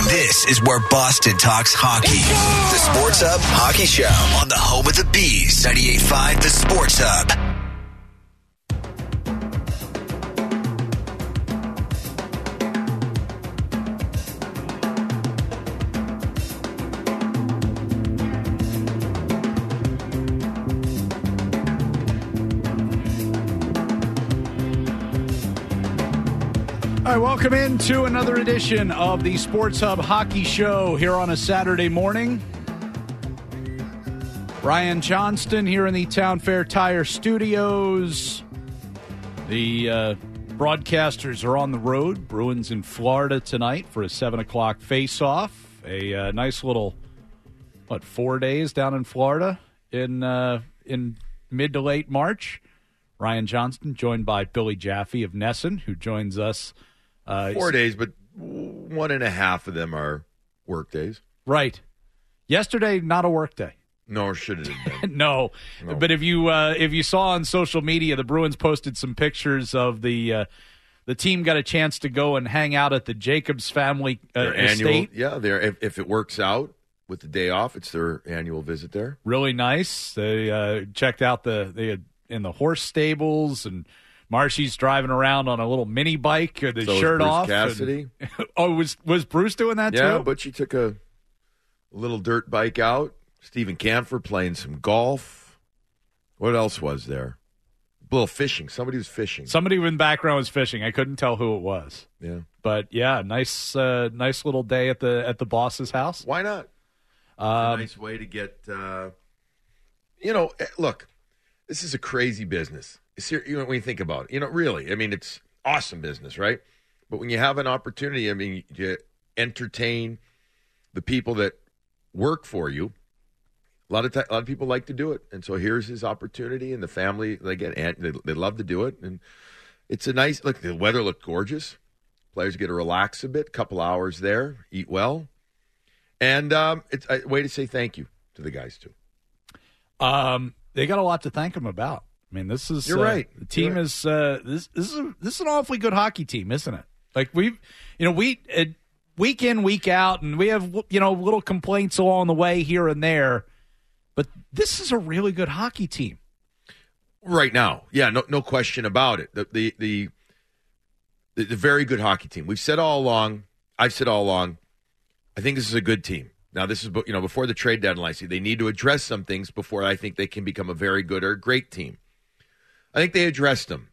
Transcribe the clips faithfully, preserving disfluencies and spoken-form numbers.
This is where Boston talks hockey. The Sports Hub Hockey Show on the home of the Bees, ninety-eight point five The Sports Hub. All right, welcome into another edition of the Sports Hub Hockey Show here on a Saturday morning. Ryan Johnston here in the Town Fair Tire Studios. The uh, broadcasters are on the road. Bruins in Florida tonight for a seven o'clock face-off. A uh, nice little, what, four days down in Florida in uh, in mid to late March. Ryan Johnston joined by Billy Jaffe of Nesson, who joins us. Uh, Four days, but one and a half of them are work days. Right. Yesterday, not a work day. No, should it have been? no. no. But if you uh, if you saw on social media, the Bruins posted some pictures of the uh, the team got a chance to go and hang out at the Jacobs family uh, their estate. Annual, yeah, their if, if it works out with the day off, it's their annual visit there. Really nice. They uh, checked out the they had in the horse stables, and Marshy's driving around on a little mini bike with the so shirt Bruce off. Cassidy. And, oh, was was Bruce doing that yeah, too? Yeah, but she took a little dirt bike out. Stephen Camphor playing some golf. What else was there? A little fishing. Somebody was fishing. Somebody in the background was fishing. I couldn't tell who it was. Yeah, but yeah, nice, uh, nice little day at the at the boss's house. Why not? Um, a nice way to get. Uh, you know, look, this is a crazy business. You know, when you think about it, you know, really, I mean, it's awesome business, right? But when you have an opportunity, I mean, you entertain the people that work for you. A lot of t- a lot of people like to do it, and so here's his opportunity, and the family they get they, they love to do it, and it's a nice look. The weather looked gorgeous. Players get to relax a bit, couple hours there, eat well, and um, it's a way to say thank you to the guys too. Um, they got a lot to thank him about. I mean, this is you're uh, right. The team right. is uh, this. This is a, this is an awfully good hockey team, isn't it? Like we, you know, we uh, week in week out, and we have you know little complaints along the way here and there, but this is a really good hockey team right now. Yeah, no, no question about it. The the the the, the very good hockey team. We've said all along. I've said all along. I think this is a good team. Now, this is you know before the trade deadline. See, they need to address some things before I think they can become a very good or great team. I think they addressed them.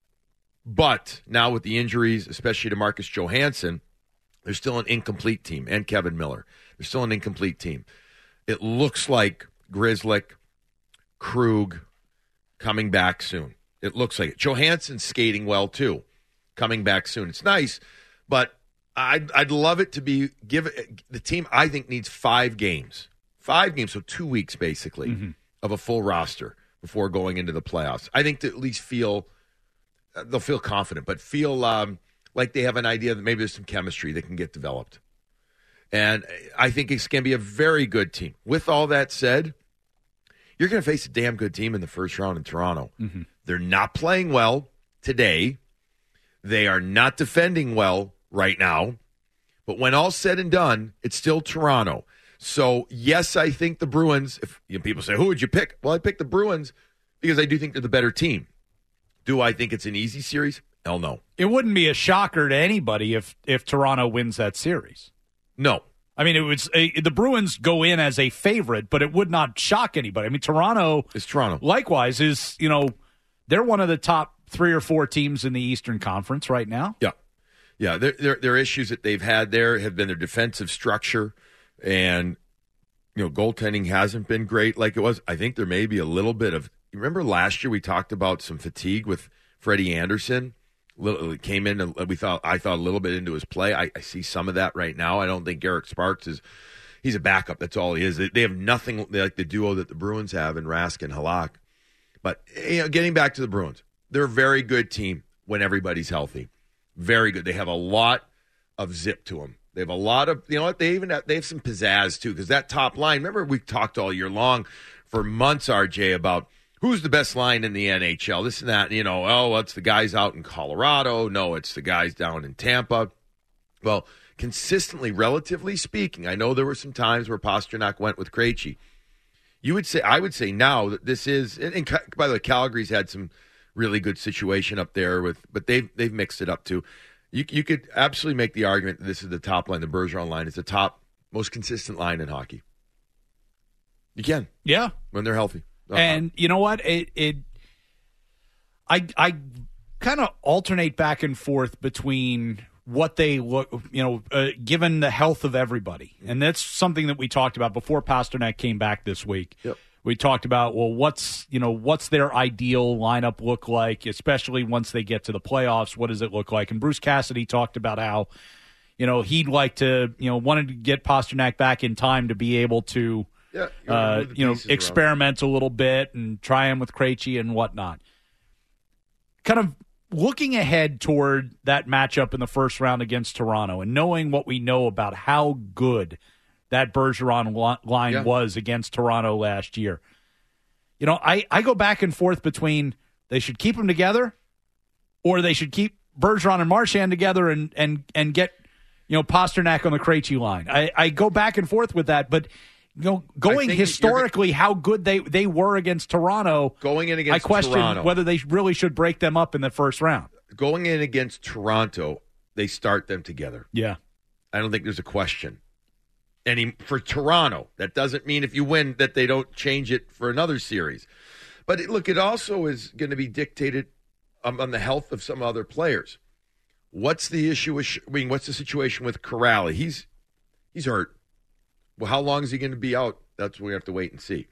But now with the injuries, especially to Marcus Johansson, they're still an incomplete team, and Kevin Miller. They're still an incomplete team. It looks like Grzelcyk, Krug coming back soon. It looks like it. Johansson's skating well, too, coming back soon. It's nice, but I'd, I'd love it to be give the team, I think, needs five games. Five games, so two weeks, basically, mm-hmm. of a full roster before going into the playoffs. I think to at least feel, they'll feel confident, but feel um, like they have an idea that maybe there's some chemistry that can get developed. And I think it's going to be a very good team. With all that said, you're going to face a damn good team in the first round in Toronto. Mm-hmm. They're not playing well today. They are not defending well right now. But when all's said and done, it's still Toronto. So, yes, I think the Bruins, if you know, people say, who would you pick? Well, I pick the Bruins because I do think they're the better team. Do I think it's an easy series? Hell no. It wouldn't be a shocker to anybody if, if Toronto wins that series. No. I mean, it was a, the Bruins go in as a favorite, but it would not shock anybody. I mean, Toronto, is Toronto. Likewise, is, you know, they're one of the top three or four teams in the Eastern Conference right now. Yeah. Yeah, their, their, their issues that they've had there have been their defensive structure, and, you know, goaltending hasn't been great like it was. I think there may be a little bit of, you remember last year we talked about some fatigue with Freddie Anderson? Little, came in, and we thought I thought a little bit into his play. I, I see some of that right now. I don't think Garrett Sparks is, he's a backup. That's all he is. They, they have nothing like the duo that the Bruins have in Rask and Halak. But, you know, getting back to the Bruins, they're a very good team when everybody's healthy. Very good. They have a lot of zip to them. They have a lot of, you know what, they even have, they have some pizzazz, too, because that top line, remember we talked all year long for months, R J, about who's the best line in the N H L, this and that, you know, oh, it's the guys out in Colorado. No, it's the guys down in Tampa. Well, consistently, relatively speaking, I know there were some times where Pasternak went with Krejci. You would say, I would say now that this is, and, and by the way, Calgary's had some really good situation up there with, but they've they've mixed it up too. You you could absolutely make the argument that this is the top line. The Bergeron line is the top, most consistent line in hockey. You can, yeah, when they're healthy. Uh-huh. And you know what? It it I I kind of alternate back and forth between what they look, you know, uh, given the health of everybody, and that's something that we talked about before Pasternak came back this week. Yep. We talked about, well, what's, you know, what's their ideal lineup look like, especially once they get to the playoffs? What does it look like? And Bruce Cassidy talked about how, you know, he'd like to, you know, wanted to get Pasternak back in time to be able to, yeah, uh, you know, experiment around a little bit and try him with Krejci and whatnot. Kind of looking ahead toward that matchup in the first round against Toronto and knowing what we know about how good that Bergeron line yeah. was against Toronto last year. You know, I, I go back and forth between they should keep them together or they should keep Bergeron and Marchand together and and and get, you know, Pasternak on the Krejci line. I, I go back and forth with that, but you know, going historically how good they, they were against Toronto, going in against I question Toronto, whether they really should break them up in the first round. Going in against Toronto, they start them together. Yeah. I don't think there's a question. And for Toronto, that doesn't mean if you win that they don't change it for another series. But it, look, it also is going to be dictated um, on the health of some other players. What's the issue with? I mean, what's the situation with Corrali? He's he's hurt. Well, how long is he going to be out? That's what we have to wait and see.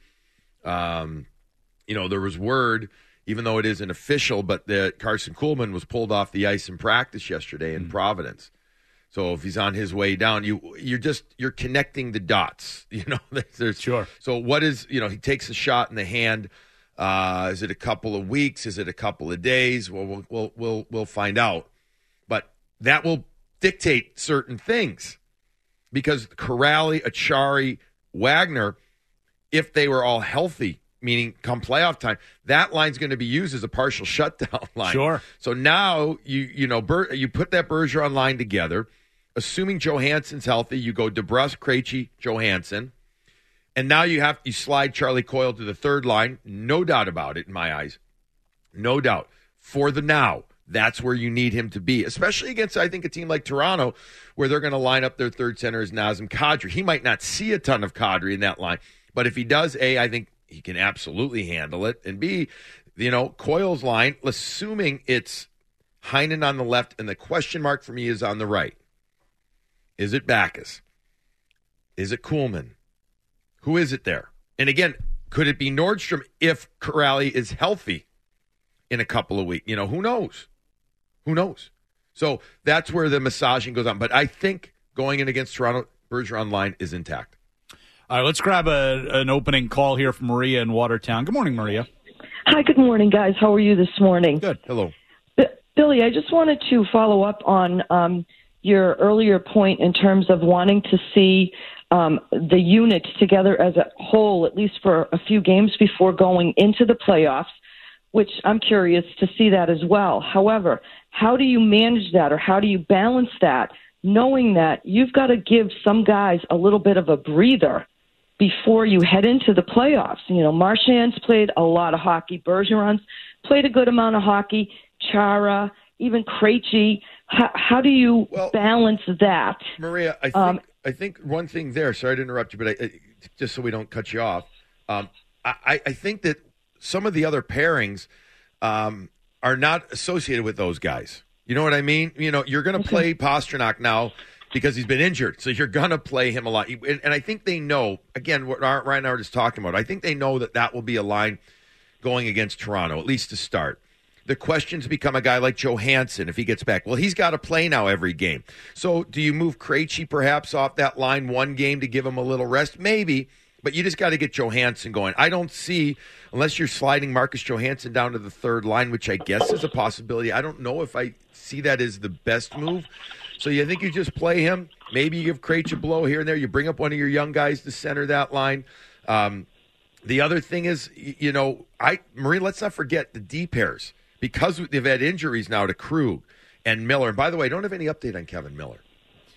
Um, you know, there was word, even though it isn't official, but that Carson Kuhlman was pulled off the ice in practice yesterday in mm. Providence. So if he's on his way down, you you're just you're connecting the dots. You know, there's sure. So what is you know he takes a shot in the hand. Uh, is it a couple of weeks? Is it a couple of days? Well, we'll we'll we'll, we'll find out. But that will dictate certain things because Corrali, Achari, Wagner, if they were all healthy, meaning come playoff time, that line's going to be used as a partial shutdown line. Sure. So now you you know Ber, you put that Bergeron line together. Assuming Johansson's healthy, you go DeBrusk, Krejci, Johansson. And now you have you slide Charlie Coyle to the third line. No doubt about it in my eyes. No doubt. For the now, that's where you need him to be, especially against, I think, a team like Toronto where they're going to line up their third center as Nazem Kadri. He might not see a ton of Kadri in that line, but if he does, A, I think he can absolutely handle it. And B, you know, Coyle's line, assuming it's Heinen on the left and the question mark for me is on the right. Is it Backes? Is it Kuhlman? Who is it there? And again, could it be Nordstrom if Corrali is healthy in a couple of weeks? You know, who knows? Who knows? So that's where the massaging goes on. But I think going in against Toronto, Bergeron line is intact. All right, let's grab a, an opening call here from Maria in Watertown. Good morning, Maria. Hi, good morning, guys. How are you this morning? Good. Hello. B- Billy, I just wanted to follow up on um, your earlier point in terms of wanting to see um, the unit together as a whole, at least for a few games before going into the playoffs, which I'm curious to see that as well. However, how do you manage that or how do you balance that, knowing that you've got to give some guys a little bit of a breather before you head into the playoffs? You know, Marchand's played a lot of hockey. Bergeron's played a good amount of hockey. Chara, even Krejci. How, how do you well, balance that? Maria, I think um, I think one thing there, sorry to interrupt you, but I, I, just so we don't cut you off, um, I, I think that some of the other pairings um, are not associated with those guys. You know what I mean? You know, you're going to play Pasternak now because he's been injured, so you're going to play him a lot. And, and I think they know, again, what Ryan and I were just talking about, I think they know that that will be a line going against Toronto, at least to start. The questions become a guy like Johansson if he gets back. Well, he's got to play now every game. So do you move Krejci perhaps off that line one game to give him a little rest? Maybe, but you just got to get Johansson going. I don't see, unless you're sliding Marcus Johansson down to the third line, which I guess is a possibility. I don't know if I see that as the best move. So you think you just play him? Maybe you give Krejci a blow here and there. You bring up one of your young guys to center that line. Um, the other thing is, you know, I Marie, let's not forget the D pairs. Because they've had injuries now to Krug and Miller. And by the way, I don't have any update on Kevin Miller.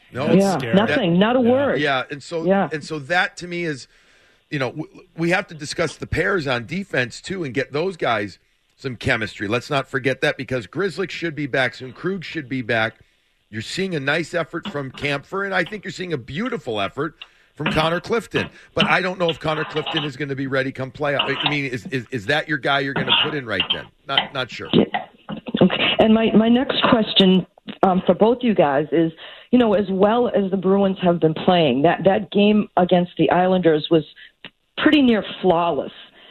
No, yeah, scary. nothing, That- not a yeah. word. Yeah, and so Yeah. and so that to me is, you know, w- we have to discuss the pairs on defense too and get those guys some chemistry. Let's not forget that because Grzelcyk should be back soon. Krug should be back. You're seeing a nice effort from Kampfer, and I think you're seeing a beautiful effort from Connor Clifton. But I don't know if Connor Clifton is going to be ready come playoff. I mean, is, is is that your guy you're going to put in right then? Not not sure. Okay. And my, my next question um, for both you guys is, you know, as well as the Bruins have been playing, that, that game against the Islanders was pretty near flawless.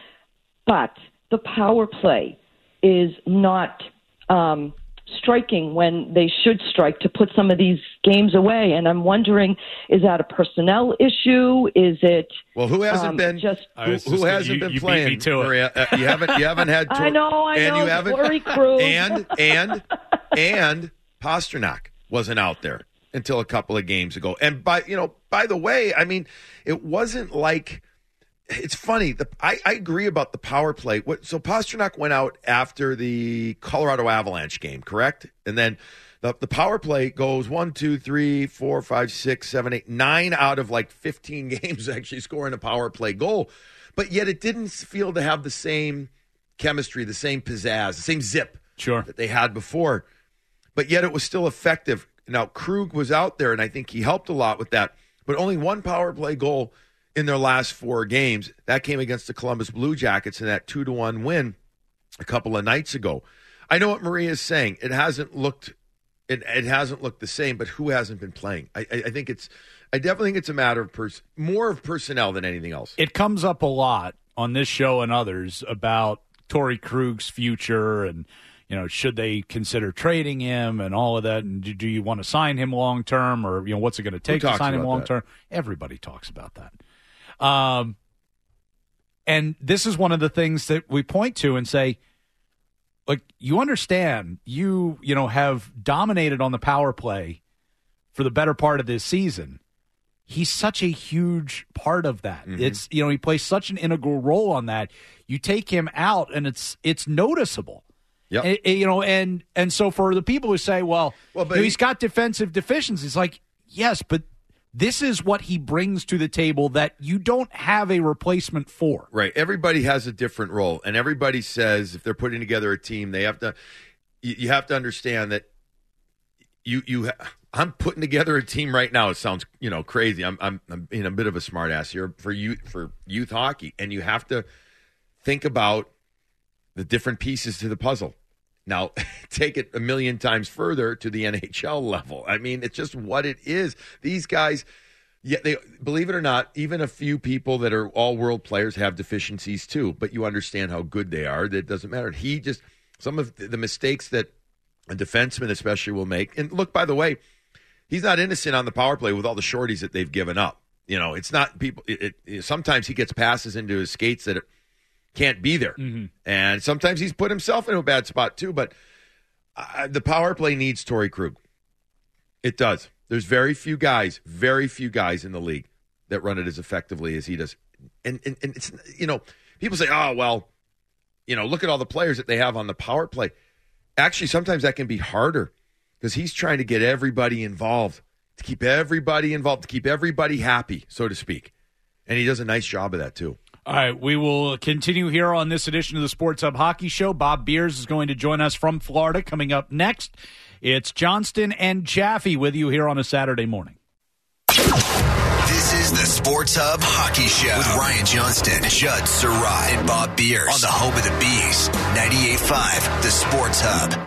But the power play is not um, striking when they should strike to put some of these games away. And I'm wondering, is that a personnel issue? Is it Well, who hasn't um, been just I who, was who just- hasn't you- been you beat playing? me to it. Maria, uh, you haven't you haven't had. I know, I and know, you haven't Torrey Krug. and and and Pasternak wasn't out there until a couple of games ago. And by you know, by the way, I mean it wasn't like. It's funny. The, I, I agree about the power play. What, so Pasternak went out after the Colorado Avalanche game, correct? And then the, the power play goes one, two, three, four, five, six, seven, eight, nine out of like fifteen games actually scoring a power play goal. But yet it didn't feel to have the same chemistry, the same pizzazz, the same zip Sure. that they had before. But yet it was still effective. Now, Krug was out there, and I think he helped a lot with that. But only one power play goal in their last four games. That came against the Columbus Blue Jackets in that two to one win a couple of nights ago. I know what Maria is saying. It hasn't looked it, it hasn't looked the same, but who hasn't been playing? I, I, I think it's I definitely think it's a matter of pers- more of personnel than anything else. It comes up a lot on this show and others about Torrey Krug's future and, you know, should they consider trading him and all of that? And do, do you want to sign him long term, or, you know, what's it going to take to talks sign him about long that? term? Everybody talks about that. Um, and this is one of the things that we point to and say, like, you understand, you, you know, have dominated on the power play for the better part of this season. He's such a huge part of that. Mm-hmm. It's, you know, he plays such an integral role on that. You take him out and it's, it's noticeable. Yep. And, and, you know, and, and so for the people who say, well, Well, but you know, he- he's got defensive deficiencies, like, yes, but this is what he brings to the table that you don't have a replacement for. Right. Everybody has a different role, and everybody says if they're putting together a team, they have to. You, you have to understand that you you. Ha- I'm putting together a team right now. It sounds you know crazy. I'm I'm I'm being a bit of a smart ass here for youth for youth hockey, and you have to think about the different pieces to the puzzle. Now, take it a million times further to the N H L level. I mean, it's just what it is. These guys, yeah, they believe it or not, even a few people that are all world players have deficiencies too. But you understand how good they are. That doesn't matter. He just some of the mistakes that a defenseman especially will make. And look, by the way, he's not innocent on the power play with all the shorties that they've given up. You know, it's not people. It, it, sometimes he gets passes into his skates that. It, can't be there. Mm-hmm. And sometimes he's put himself into a bad spot too, but uh, the power play needs Torrey Krug. It does. There's very few guys, very few guys in the league that run it as effectively as he does. And, and, and it's, you know, people say, oh, well, you know, look at all the players that they have on the power play. Actually, sometimes that can be harder because he's trying to get everybody involved, to keep everybody involved, to keep everybody happy, so to speak. And he does a nice job of that too. All right, we will continue here on this edition of the Sports Hub Hockey Show. Bob Beers is going to join us from Florida coming up next. It's Johnston and Jaffe with you here on a Saturday morning. This is the Sports Hub Hockey Show with Ryan Johnston, Judd Surratt, and Bob Beers on the home of the Bees, ninety-eight point five, the Sports Hub.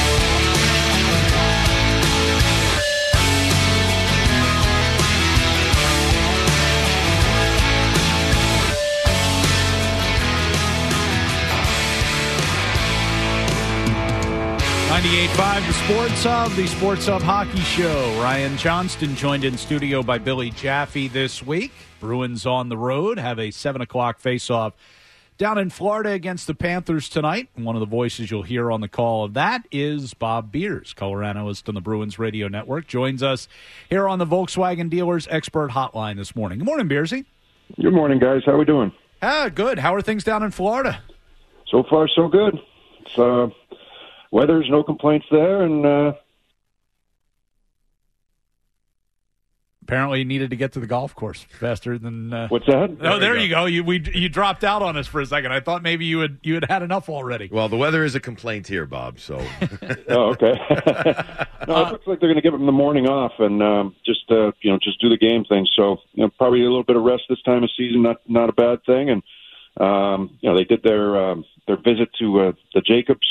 ninety-eight point five, the Sports Hub, the Sports Hub Hockey Show. Ryan Johnston joined in studio by Billy Jaffe this week. Bruins on the road have a seven o'clock face-off down in Florida against the Panthers tonight. And one of the voices you'll hear on the call of that is Bob Beers, color analyst on the Bruins Radio Network, joins us here on the Volkswagen Dealers Expert Hotline this morning. Good morning, Beersy. Good morning, guys. How are we doing? Ah, good. How are things down in Florida? So far, so good. It's, uh, weather's no complaints there, and uh, Apparently, you needed to get to the golf course faster than. Uh... What's that? Oh, there you go. You we you dropped out on us for a second. I thought maybe you had you had had enough already. Well, the weather is a complaint here, Bob. So. Oh, okay. No, it looks like they're going to give them the morning off and um, just uh, you know just do the game thing. So you know, probably a little bit of rest this time of season, not not a bad thing. And um, you know, they did their um, their visit to uh, the Jacobs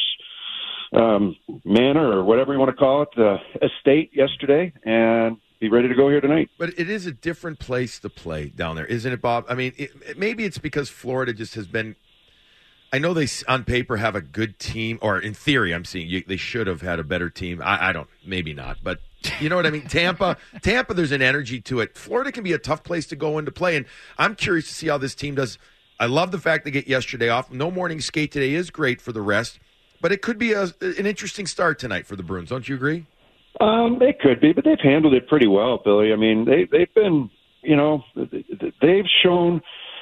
um, Manor or whatever you want to call it, the estate yesterday, and. Be ready to go here tonight. But it is a different place to play down there, isn't it, Bob? I mean, it, it, maybe it's because Florida just has been. I know they on paper have a good team, or in theory, I'm seeing you, they should have had a better team. I, I don't, maybe not, but you know what I mean. Tampa, Tampa, there's an energy to it. Florida can be a tough place to go into play, and I'm curious to see how this team does. I love the fact they get yesterday off. No morning skate today is great for the rest, but it could be a, an interesting start tonight for the Bruins. Don't you agree? Um, it could be, but they've handled it pretty well, Billy. I mean, they, they've been, you know, they've shown,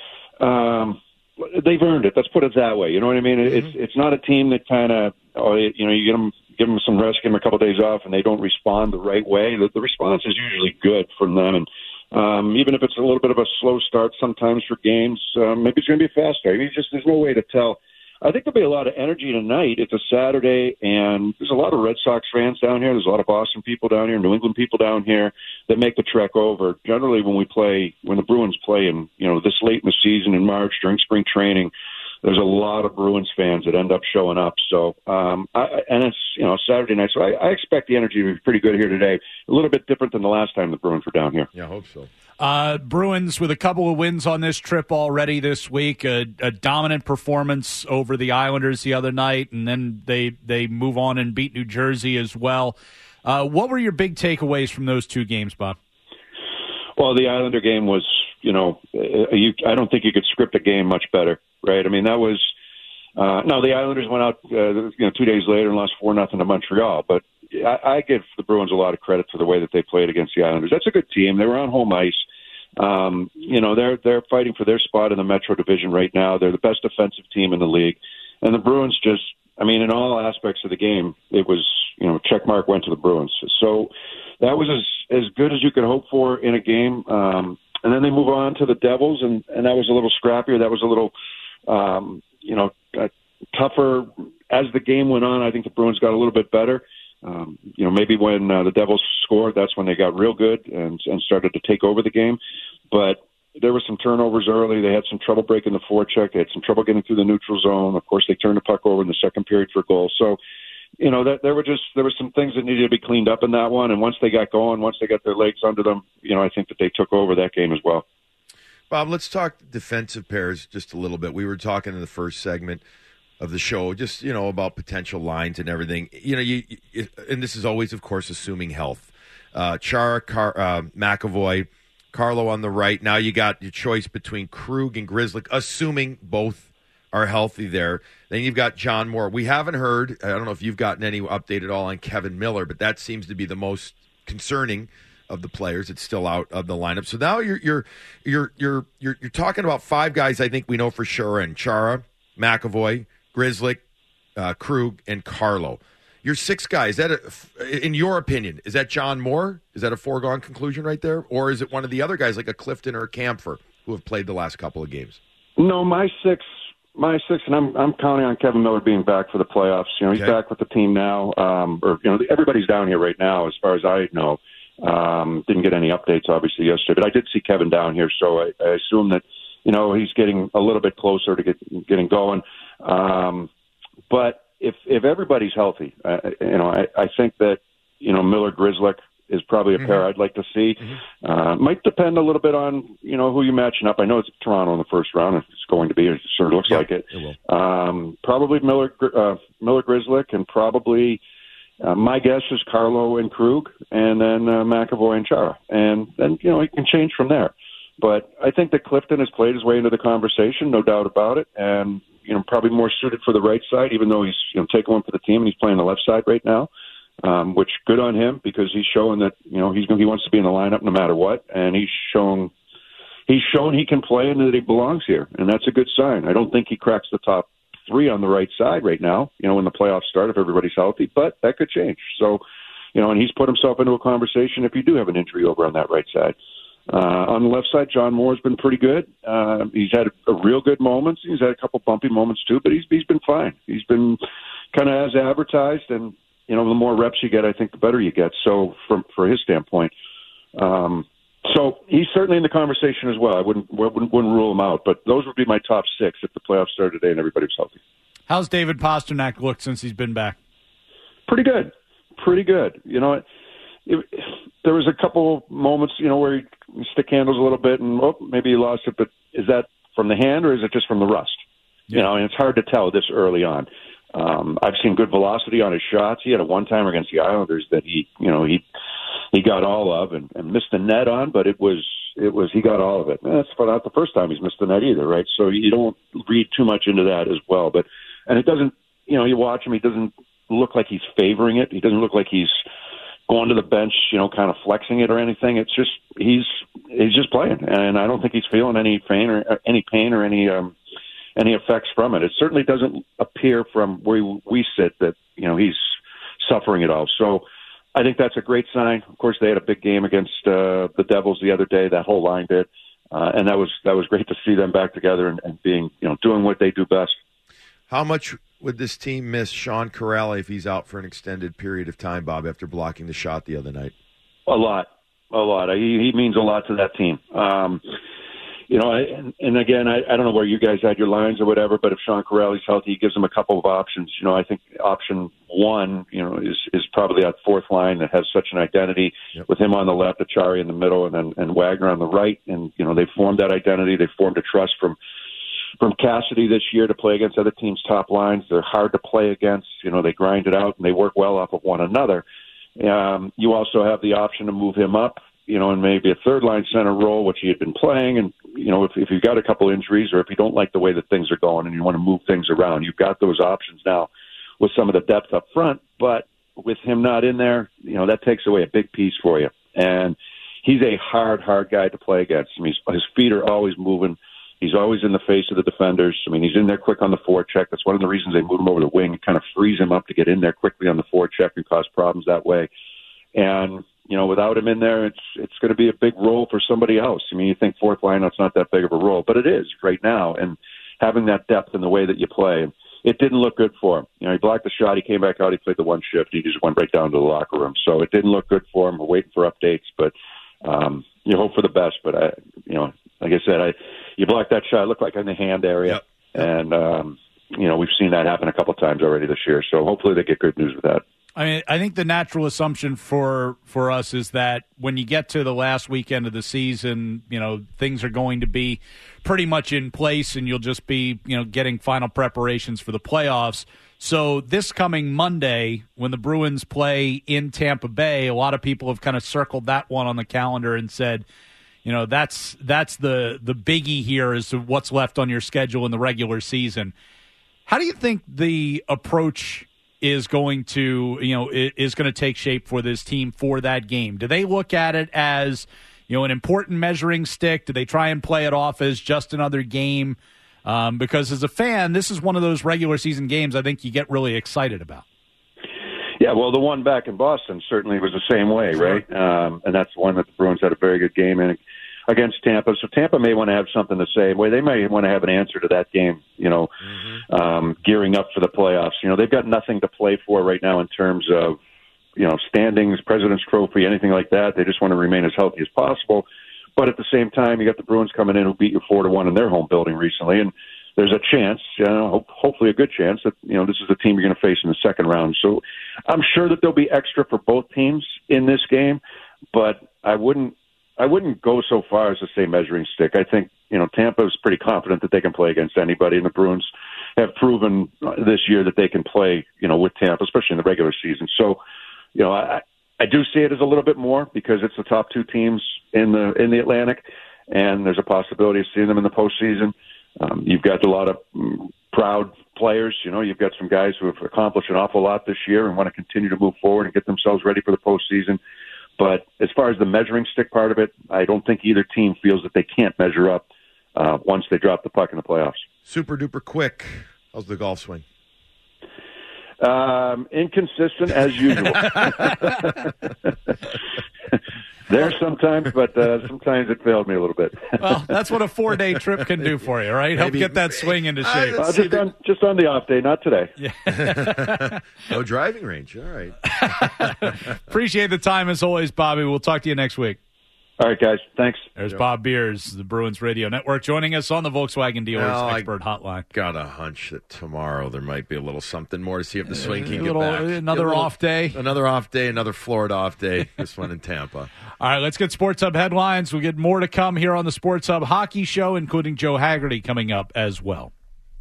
um, they've earned it. Let's put it that way. You know what I mean? Mm-hmm. It's it's not a team that kind of, oh, you know, you get them, give them some rest, give them a couple of days off, and they don't respond the right way. The, the response is usually good from them, and um, even if it's a little bit of a slow start sometimes for games, um, maybe it's going to be faster. I mean, just there's no way to tell. I think there'll be a lot of energy tonight. It's a Saturday, and there's a lot of Red Sox fans down here. There's a lot of Boston people down here, New England people down here that make the trek over. Generally, when we play, when the Bruins play in, you know, this late in the season in March during spring training, there's a lot of Bruins fans that end up showing up. So, um, I, and it's, you know, Saturday night, so I, I expect the energy to be pretty good here today. A little bit different than the last time the Bruins were down here. Yeah, I hope so. Uh, Bruins with a couple of wins on this trip already this week, a, a dominant performance over the Islanders the other night, and then they, they move on and beat New Jersey as well. Uh, what were your big takeaways from those two games, Bob? Well, the Islander game was, you know, you, I don't think you could script a game much better, right? I mean, that was uh, – no, the Islanders went out, uh, you know, two days later and lost four nothing to Montreal, but I, I give the Bruins a lot of credit for the way that they played against the Islanders. That's a good team. They were on home ice. Um, you know, they're they're fighting for their spot in the Metro Division right now. They're the best defensive team in the league. And the Bruins just, I mean, in all aspects of the game, it was, you know, check mark went to the Bruins. So that was as, as good as you could hope for in a game. Um, and then they move on to the Devils, and, and that was a little scrappier. That was a little, um, you know, uh, tougher. As the game went on, I think the Bruins got a little bit better. Um, you know, maybe when uh, the Devils scored, that's when they got real good and, and started to take over the game. But there were some turnovers early. They had some trouble breaking the forecheck. They had some trouble getting through the neutral zone. Of course, they turned the puck over in the second period for a goal. So, you know, that there were just there were some things that needed to be cleaned up in that one. And once they got going, once they got their legs under them, you know, I think that they took over that game as well. Bob, let's talk defensive pairs just a little bit. We were talking in the first segment of the show, just, you know, about potential lines and everything. You know, you, you and this is always, of course, assuming health. Uh, Chara, Car, uh, McAvoy, Carlo on the right. Now you got your choice between Krug and Grzelcyk, assuming both are healthy there. Then you've got John Moore. We haven't heard, I don't know if you've gotten any update at all on Kevin Miller, but that seems to be the most concerning of the players. It's still out of the lineup. So now you're you're you're you're you're, you're talking about five guys I think we know for sure, and Chara, McAvoy, Grzelcyk, uh, Krug, and Carlo. Your six guys, is that a, in your opinion, is that John Moore? Is that a foregone conclusion right there? Or is it one of the other guys like a Clifton or a Kampfer who have played the last couple of games? No, my six, my six, and I'm I'm counting on Kevin Miller being back for the playoffs. You know, he's okay. Back with the team now. Um, or, you know, everybody's down here right now as far as I know. Um, didn't get any updates, obviously, yesterday. But I did see Kevin down here, so I, I assume that, you know, he's getting a little bit closer to get, getting going. Um, but if if everybody's healthy, uh, you know, I, I think that, you know, Miller Grzelcyk is probably a mm-hmm. pair I'd like to see. Mm-hmm. Uh, might depend a little bit on, you know, who you're matching up. I know it's Toronto in the first round. If it's going to be, it sure looks yeah, like it. it will. Um, probably Miller uh, Miller Grzelcyk, and probably uh, my guess is Carlo and Krug, and then uh, McAvoy and Chara, and then, you know, it can change from there. But I think that Clifton has played his way into the conversation, no doubt about it, and, you know, probably more suited for the right side, even though he's, you know, taking one for the team and he's playing the left side right now, um, which good on him, because he's showing that, you know, he's he wants to be in the lineup no matter what, and he's shown he's shown he can play and that he belongs here, and that's a good sign. I don't think he cracks the top three on the right side right now, you know, when the playoffs start if everybody's healthy, but that could change. So, you know, and he's put himself into a conversation if you do have an injury over on that right side. Uh, on the left side, John Moore's been pretty good. Uh, he's had a, a real good moments. He's had a couple bumpy moments too, but he's he's been fine. He's been kind of as advertised, and you know, the more reps you get, I think the better you get. So from for his standpoint, um, so he's certainly in the conversation as well. I wouldn't, wouldn't wouldn't rule him out, but those would be my top six if the playoffs started today and everybody was healthy. How's David Pastrnak looked since he's been back? Pretty good, pretty good. You know, it, it, there was a couple moments, you know, where he stick handles a little bit, and oh, maybe he lost it. But is that from the hand or is it just from the rust? Yeah. You know, and it's hard to tell this early on. Um, I've seen good velocity on his shots. He had a one-timer against the Islanders that he, you know, he he got all of and, and missed the net on, but it was it was he got all of it. And that's not the first time he's missed the net either, right? So you don't read too much into that as well. But and it doesn't, you know, you watch him, he doesn't look like he's favoring it. He doesn't look like he's going to the bench, you know, kind of flexing it or anything. It's just he's he's just playing, and I don't think he's feeling any pain or any pain or any um, any effects from it. It certainly doesn't appear from where we sit that you know he's suffering it all. So I think that's a great sign. Of course, they had a big game against uh, the Devils the other day. That whole line did, uh, and that was that was great to see them back together and, and being you know doing what they do best. How much would this team miss Sean Corrali if he's out for an extended period of time, Bob, after blocking the shot the other night? A lot, a lot. He, he means a lot to that team. Um, you know, and, and again, I, I don't know where you guys had your lines or whatever, but if Sean Corrali's healthy, he gives them a couple of options. You know, I think option one, you know, is, is probably that fourth line that has such an identity yep. with him on the left, Achari in the middle, and then and Wagner on the right. And, you know, they formed that identity. They formed a trust from From Cassidy this year to play against other teams' top lines. They're hard to play against. You know, they grind it out and they work well off of one another. Um, you also have the option to move him up, you know, in maybe a third line center role, which he had been playing. And, you know, if, if you've got a couple injuries or if you don't like the way that things are going and you want to move things around, you've got those options now with some of the depth up front. But with him not in there, you know, that takes away a big piece for you. And he's a hard, hard guy to play against. I mean, his feet are always moving. He's always in the face of the defenders. I mean, he's in there quick on the forecheck. That's one of the reasons they move him over the wing. It kind of frees him up to get in there quickly on the forecheck and cause problems that way. And, you know, without him in there, it's it's going to be a big role for somebody else. I mean, you think fourth line, it's not that big of a role, but it is right now. And having that depth in the way that you play, it didn't look good for him. You know, he blocked the shot. He came back out. He played the one shift. He just went right down to the locker room. So it didn't look good for him. We're waiting for updates, but um, you hope for the best. But, I, you know, like I said, I you blocked that shot. It looked like in the hand area. Yep. And, um, you know, we've seen that happen a couple times already this year. So hopefully they get good news with that. I mean, I think the natural assumption for, for us is that when you get to the last weekend of the season, you know, things are going to be pretty much in place and you'll just be, you know, getting final preparations for the playoffs. So this coming Monday, when the Bruins play in Tampa Bay, a lot of people have kind of circled that one on the calendar and said, you know, that's that's the, the biggie here is what's left on your schedule in the regular season. How do you think the approach is going to, you know, is going to take shape for this team for that game? Do they look at it as, you know, an important measuring stick? Do they try and play it off as just another game? Um, because as a fan, this is one of those regular season games I think you get really excited about. Yeah, well, the one back in Boston certainly was the same way, right? Um, and that's one that the Bruins had a very good game in against Tampa. So Tampa may want to have something to say. Well, they may want to have an answer to that game, you know, mm-hmm. um, gearing up for the playoffs. You know, they've got nothing to play for right now in terms of, you know, standings, President's Trophy, anything like that. They just want to remain as healthy as possible. But at the same time, you got the Bruins coming in who beat you four to one in their home building recently, and there's a chance, you know, hopefully a good chance that, you know, this is the team you're going to face in the second round. So I'm sure that there'll be extra for both teams in this game, but I wouldn't, I wouldn't go so far as to say measuring stick. I think, you know, Tampa is pretty confident that they can play against anybody, and the Bruins have proven this year that they can play, you know, with Tampa, especially in the regular season. So, you know, I, I do see it as a little bit more because it's the top two teams in the in the Atlantic, and there's a possibility of seeing them in the postseason. Um, you've got a lot of um, proud players. You know, you've got some guys who have accomplished an awful lot this year and want to continue to move forward and get themselves ready for the postseason. But as far as the measuring stick part of it, I don't think either team feels that they can't measure up uh, once they drop the puck in the playoffs. Super duper quick. How's the golf swing? Um, inconsistent as usual. There sometimes, but uh, sometimes it failed me a little bit. Well, that's what a four-day trip can do for you, right? Help Maybe, get that swing into shape. Uh, just, on, just on the off day, not today. Yeah. No driving range. All right. Appreciate the time as always, Bobby. We'll talk to you next week. All right, guys. Thanks. There's Bob Beers, the Bruins Radio Network, joining us on the Volkswagen Dealers Well, Expert Hotline. Got a hunch that tomorrow there might be a little something more to see if the swing can A get little- back. another A little- off day. Another off day, another Florida off day. This one in Tampa. All right, let's get Sports Hub headlines. We'll get more to come here on the Sports Hub Hockey Show, including Joe Haggerty coming up as well.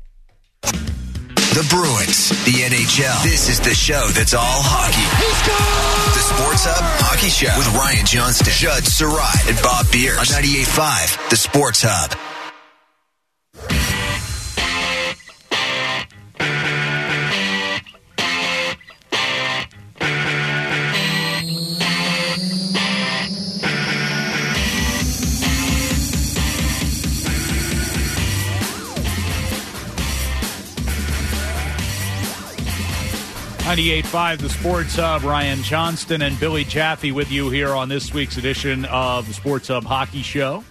The Bruins, the N H L. This is the show that's all hockey. The Sports Hub Hockey Show with Ryan Johnston, Judd Sarai, and Bob Beers on ninety-eight point five, The Sports Hub. ninety-eight point five, The Sports Hub. Ryan Johnston and Billy Jaffe with you here on this week's edition of the Sports Hub Hockey Show.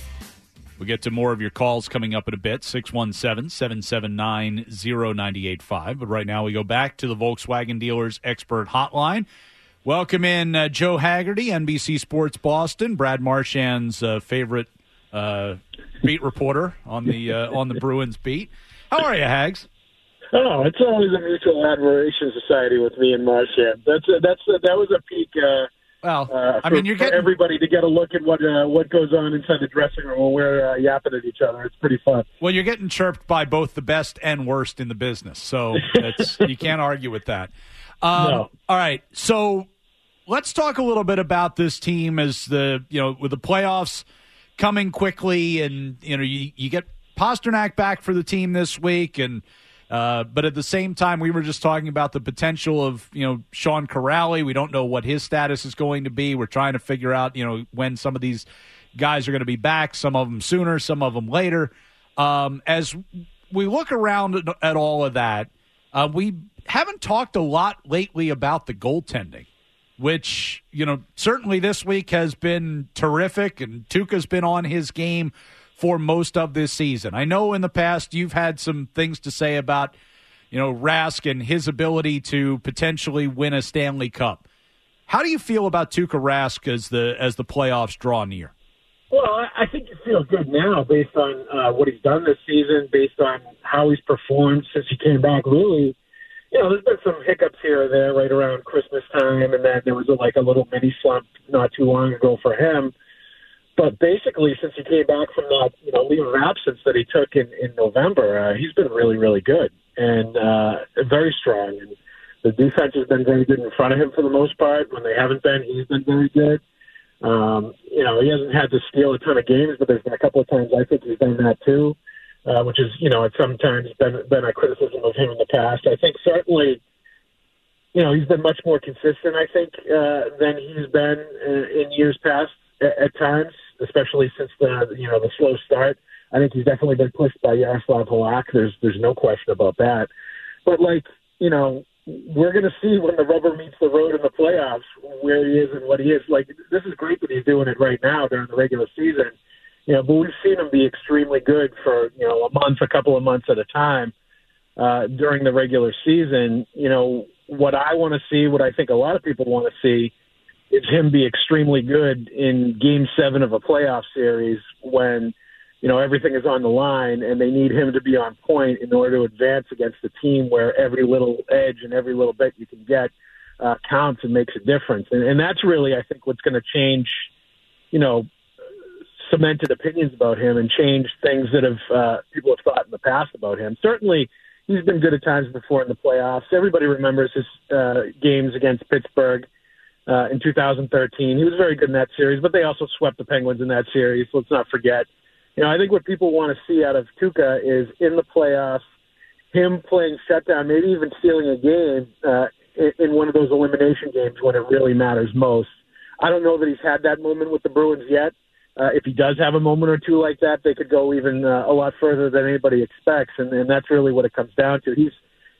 We'll get to more of your calls coming up in a bit, six one seven, seven seven nine, zero nine eight five. But right now we go back to the Volkswagen Dealers Expert Hotline. Welcome in uh, Joe Haggerty, N B C Sports Boston, Brad Marchand's uh, favorite uh, beat reporter on the uh, on the Bruins beat. How are you, Hags? Oh, it's always a mutual admiration society with me and Marchand. That's a, that's a, that was a peak. Uh, Well, uh, I for, mean, you're for getting everybody to get a look at what uh, what goes on inside the dressing room when we're uh, yapping at each other. It's pretty fun. well, you're getting chirped by both the best and worst in the business, so that's, you can't argue with that. Um, No. All right, so let's talk a little bit about this team as the you know with the playoffs coming quickly, and you know you, you get Pasternak back for the team this week, and. Uh, but at the same time, we were just talking about the potential of, you know, Sean Corrali. We don't know what his status is going to be. We're trying to figure out, you know, when some of these guys are going to be back, some of them sooner, some of them later. Um, as we look around at, at all of that, uh, we haven't talked a lot lately about the goaltending, which, you know, certainly this week has been terrific, and Tuukka's been on his game for most of this season. I know in the past you've had some things to say about, you know, Rask and his ability to potentially win a Stanley Cup. How do you feel about Tuukka Rask as the as the playoffs draw near? Well, I, I think you feel good now based on uh, what he's done this season, based on how he's performed since he came back. Really, you know, there's been some hiccups here or there right around Christmas time, and then there was a, like a little mini slump not too long ago for him. But basically, since he came back from that, you know, leave of absence that he took in, in November, uh, he's been really, really good and uh, very strong. And the defense has been very good in front of him for the most part. When they haven't been, he's been very good. Um, you know, he hasn't had to steal a ton of games, but there's been a couple of times I think he's done that too, uh, which is, you know, at sometimes been, been a criticism of him in the past. I think certainly, you know, he's been much more consistent, I think, uh, than he's been uh, in years past at, at times. Especially since the you know the slow start, I think he's definitely been pushed by Yaroslav Halak. There's there's no question about that. But like you know, we're going to see when the rubber meets the road in the playoffs where he is and what he is. Like this is great that he's doing it right now during the regular season. You know, but we've seen him be extremely good for you know a month, a couple of months at a time uh, during the regular season. You know what I want to see, what I think a lot of people want to see. Is him be extremely good in Game Seven of a playoff series when you know everything is on the line and they need him to be on point in order to advance against a team where every little edge and every little bit you can get uh, counts and makes a difference. And, and that's really, I think, what's going to change, you know, cemented opinions about him and change things that have uh, people have thought in the past about him. Certainly, he's been good at times before in the playoffs. Everybody remembers his uh, games against Pittsburgh. Uh, in two thousand thirteen. He was very good in that series, but they also swept the Penguins in that series. Let's not forget. You know, I think what people want to see out of Tuukka is in the playoffs, him playing shutdown, maybe even stealing a game uh, in, in one of those elimination games when it really matters most. I don't know that he's had that moment with the Bruins yet. Uh, if he does have a moment or two like that, they could go even uh, a lot further than anybody expects, and, and that's really what it comes down to. He's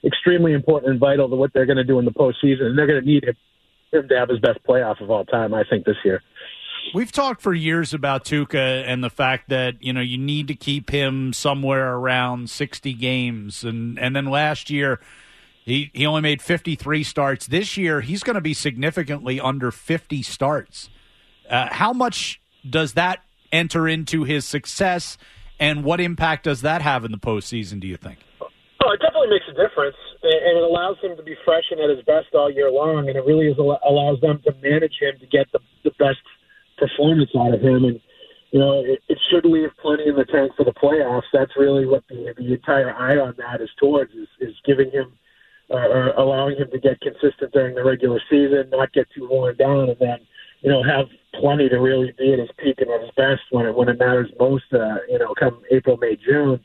extremely important and vital to what they're going to do in the postseason, and they're going to need him, him to have his best playoff of all time, I think, this year. We've talked for years about Tuukka and the fact that, you know, you need to keep him somewhere around sixty games. And, and then last year, he, he only made fifty-three starts. This year, he's going to be significantly under fifty starts. Uh, how much does that enter into his success, and what impact does that have in the postseason, do you think? Oh, it definitely makes a difference, and it allows him to be fresh and at his best all year long, and it really is, allows them to manage him to get the, the best performance out of him. And, you know, it, it should leave plenty in the tank for the playoffs. That's really what the, the entire eye on that is towards, is, is giving him uh, or allowing him to get consistent during the regular season, not get too worn down, and then, you know, have plenty to really be at his peak and at his best when it, when it matters most, uh, you know, come April, May, June.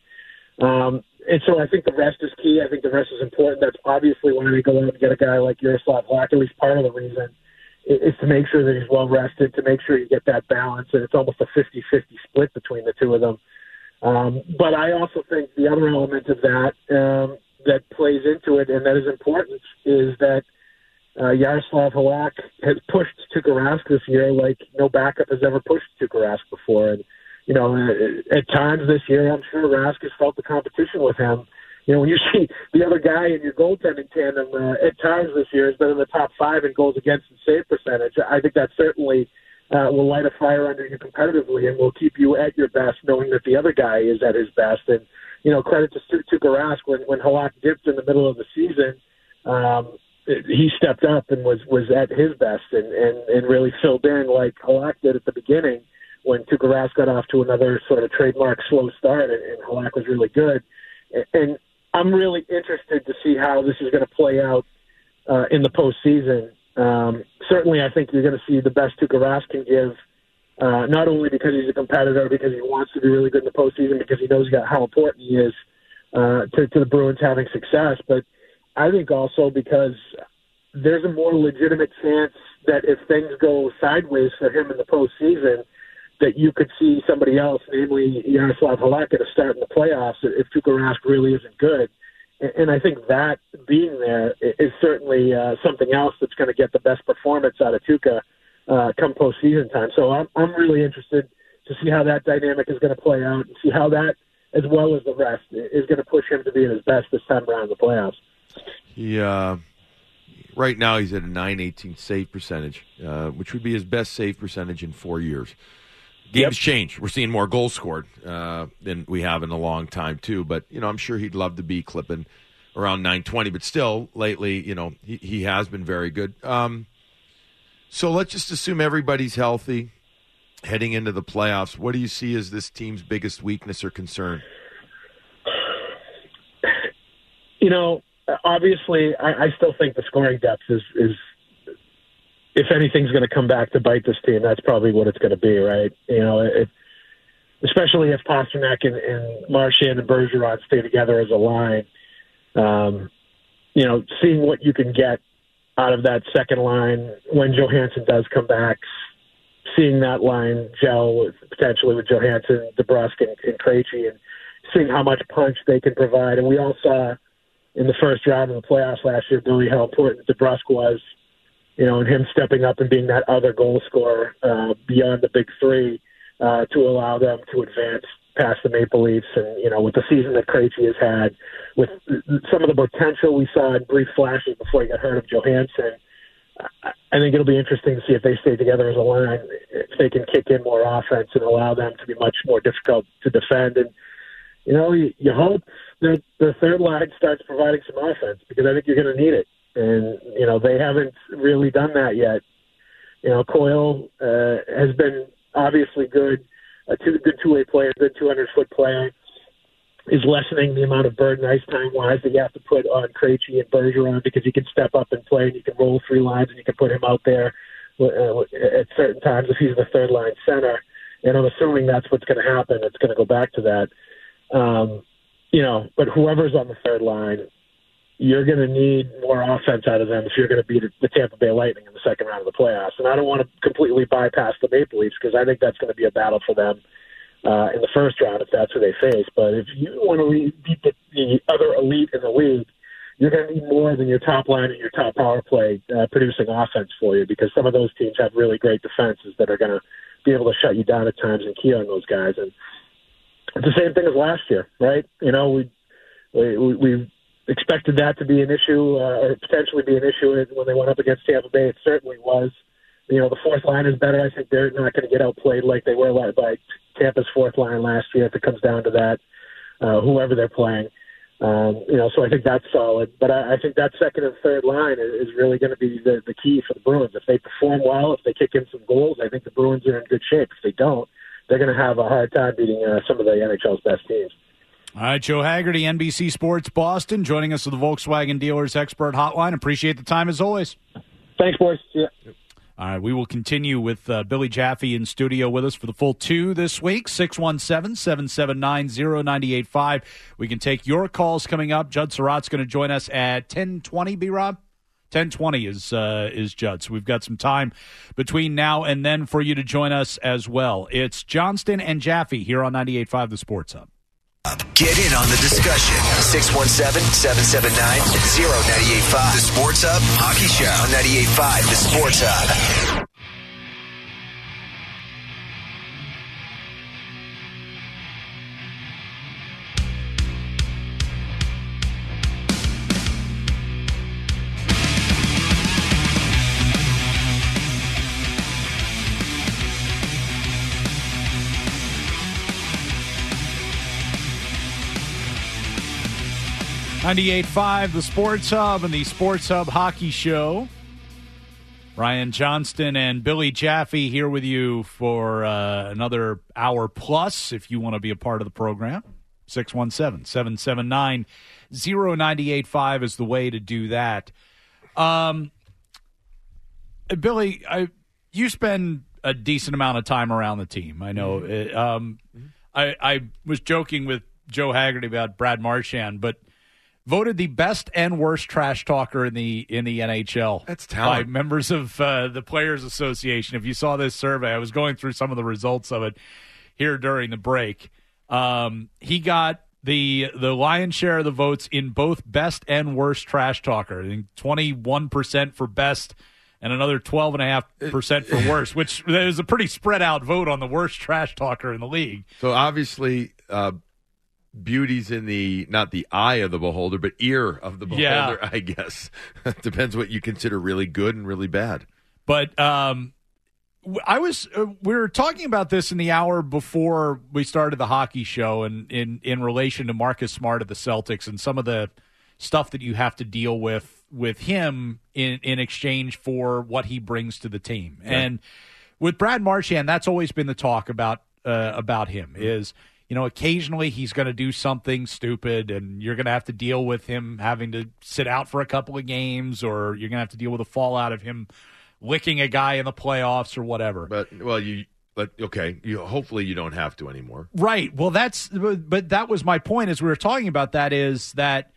Um, and so I think the rest is key. I think the rest is important. That's obviously why they go out and get a guy like Yaroslav Halak. At least part of the reason is to make sure that he's well rested, to make sure you get that balance. And it's almost a fifty-fifty split between the two of them. Um, but I also think the other element of that um, that plays into it and that is important is that uh, Yaroslav Halak has pushed Tuukka Rask this year like no backup has ever pushed Tuukka Rask before. And you know, at times this year, I'm sure Rask has felt the competition with him. You know, when you see the other guy in your goaltending tandem, uh, at times this year has been in the top five in goals against and save percentage. I think that certainly uh, will light a fire under you competitively and will keep you at your best, knowing that the other guy is at his best. And, you know, credit to Tuukka Rask, when, when Halak dipped in the middle of the season, um, he stepped up and was, was at his best and, and, and really filled in like Halak did at the beginning, when Tuukka Rask got off to another sort of trademark slow start, and, and Halak was really good. And I'm really interested to see how this is going to play out uh, in the postseason. Um, certainly, I think you're going to see the best Tuukka Rask can give, uh, not only because he's a competitor, because he wants to be really good in the postseason, because he knows how important he is uh, to, to the Bruins having success, but I think also because there's a more legitimate chance that if things go sideways for him in the postseason, that you could see somebody else, namely Yaroslav Halak, at a start in the playoffs if Tuukka Rask really isn't good. And I think that being there is certainly uh, something else that's going to get the best performance out of Tuukka uh, come postseason time. So I'm, I'm really interested to see how that dynamic is going to play out and see how that, as well as the rest, is going to push him to be at his best this time around in the playoffs. Yeah. Right now he's at a nine eighteen save percentage, uh, which would be his best save percentage in four years. Games yep. change. We're seeing more goals scored uh, than we have in a long time, too. But, you know, I'm sure he'd love to be clipping around nine twenty. But still, lately, you know, he, he has been very good. Um, so let's just assume everybody's healthy heading into the playoffs. What do you see as this team's biggest weakness or concern? You know, obviously, I, I still think the scoring depth is, is – if anything's going to come back to bite this team, that's probably what it's going to be, right? You know, it, especially if Pasternak and, and Marchand and Bergeron stay together as a line. Um, you know, seeing what you can get out of that second line when Johansson does come back, seeing that line gel with, potentially with Johansson, DeBrusk, and, and Krejci, and seeing how much punch they can provide. And we all saw in the first round of the playoffs last year, Billy, how important DeBrusk was. You know, and him stepping up and being that other goal scorer uh, beyond the big three uh, to allow them to advance past the Maple Leafs. And, you know, with the season that Krejci has had, with some of the potential we saw in brief flashes before he got hurt of Johansson, I think it'll be interesting to see if they stay together as a line, if they can kick in more offense and allow them to be much more difficult to defend. And, you know, you, you hope that the third line starts providing some offense, because I think you're going to need it. And, you know, they haven't really done that yet. You know, Coyle uh, has been obviously good, a two, good two-way player, good two hundred foot player, is lessening the amount of burden ice time-wise that you have to put on Krejci and Bergeron, because he can step up and play, and you can roll three lines, and you can put him out there uh, at certain times if he's the third-line center. And I'm assuming that's what's going to happen. It's going to go back to that. Um, you know, but whoever's on the third line, you're going to need more offense out of them if you're going to beat the Tampa Bay Lightning in the second round of the playoffs. And I don't want to completely bypass the Maple Leafs, because I think that's going to be a battle for them uh, in the first round if that's who they face. But if you want to beat the, the other elite in the league, you're going to need more than your top line and your top power play uh, producing offense for you, because some of those teams have really great defenses that are going to be able to shut you down at times and key on those guys. And it's the same thing as last year, right? You know, we we we expected that to be an issue, uh, or potentially be an issue when they went up against Tampa Bay. It certainly was. You know, the fourth line is better. I think they're not going to get outplayed like they were by Tampa's fourth line last year, if it comes down to that, uh, whoever they're playing. Um, you know, so I think that's solid. But I, I think that second and third line is, is really going to be the, the key for the Bruins. If they perform well, if they kick in some goals, I think the Bruins are in good shape. If they don't, they're going to have a hard time beating uh, some of the N H L's best teams. All right, Joe Haggerty, N B C Sports Boston, joining us with the Volkswagen Dealers Expert Hotline. Appreciate the time as always. Thanks, boys. See ya. All right, we will continue with uh, Billy Jaffe in studio with us for the full two this week, six one seven, seven seven nine, zero nine eight five. We can take your calls coming up. Judd Surratt's going to join us at ten twenty, B-Rob? ten twenty is uh, is Judd, so we've got some time between now and then for you to join us as well. It's Johnston and Jaffe here on ninety-eight point five The Sports Hub. Get in on the discussion. six one seven, seven seven nine, zero nine eight five. The Sports Hub Hockey Show on ninety-eight point five The Sports Hub. ninety-eight point five The Sports Hub and the Sports Hub Hockey Show. Ryan Johnston and Billy Jaffe here with you for uh, another hour plus if you want to be a part of the program. six one seven, seven seven nine, zero nine eight five is the way to do that. Um, Billy, I, you spend a decent amount of time around the team. I know. Mm-hmm. Um, mm-hmm. I, I was joking with Joe Haggerty about Brad Marchand, but voted the best and worst trash talker in the in the N H L. That's talent. By members of uh, the Players Association. If you saw this survey, I was going through some of the results of it here during the break. Um, he got the the lion's share of the votes in both best and worst trash talker. I think twenty-one percent for best and another twelve point five percent for worst, which is a pretty spread out vote on the worst trash talker in the league. So obviously uh, beauty's in the, not the eye of the beholder, but ear of the beholder, yeah. I guess. Depends what you consider really good and really bad. But um, I was, uh, we were talking about this in the hour before we started the hockey show, and in, in relation to Marcus Smart of the Celtics and some of the stuff that you have to deal with with him in, in exchange for what he brings to the team. Yeah. And with Brad Marchand, that's always been the talk about uh, about him is, you know, occasionally he's going to do something stupid and you're going to have to deal with him having to sit out for a couple of games, or you're going to have to deal with the fallout of him licking a guy in the playoffs or whatever. But, well, you, but okay, you hopefully you don't have to anymore. Right. Well, that's, but that was my point as we were talking about that, is that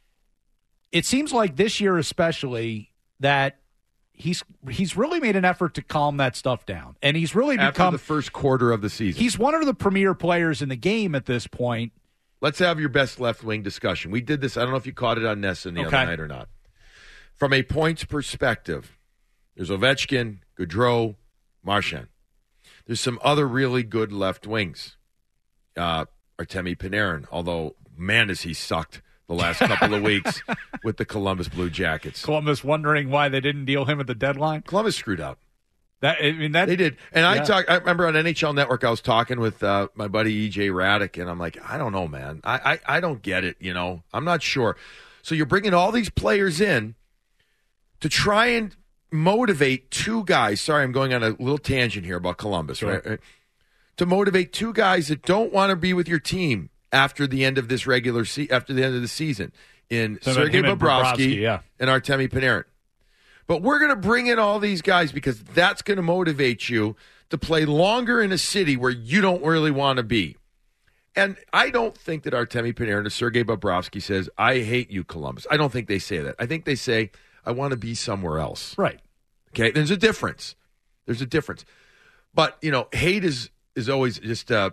it seems like this year especially that he's he's really made an effort to calm that stuff down. And he's really After become the first quarter of the season. He's one of the premier players in the game at this point. Let's have your best left wing discussion. We did this. I don't know if you caught it on Nesson the okay. other night or not. From a points perspective, there's Ovechkin, Gaudreau, Marchand. There's some other really good left wings. Uh, Artemi Panarin, although, man, has he sucked the last couple of weeks with the Columbus Blue Jackets. Columbus wondering why they didn't deal him at the deadline. Columbus screwed up. That I mean that they did. And yeah. I talk. I remember on N H L Network, I was talking with uh, my buddy E J Radick, and I'm like, I don't know, man. I, I I don't get it. You know, I'm not sure. So you're bringing all these players in to try and motivate two guys. Sorry, I'm going on a little tangent here about Columbus, sure. right? To motivate two guys that don't want to be with your team after the end of this regular se- after the end of the season in so Sergei Bobrovsky, Bobrovsky yeah. and Artemi Panarin. But we're going to bring in all these guys because that's going to motivate you to play longer in a city where you don't really want to be. And I don't think that Artemi Panarin or Sergei Bobrovsky says, I hate you, Columbus. I don't think they say that. I think they say, I want to be somewhere else. Right. Okay, there's a difference. There's a difference. But, you know, hate is is always just uh,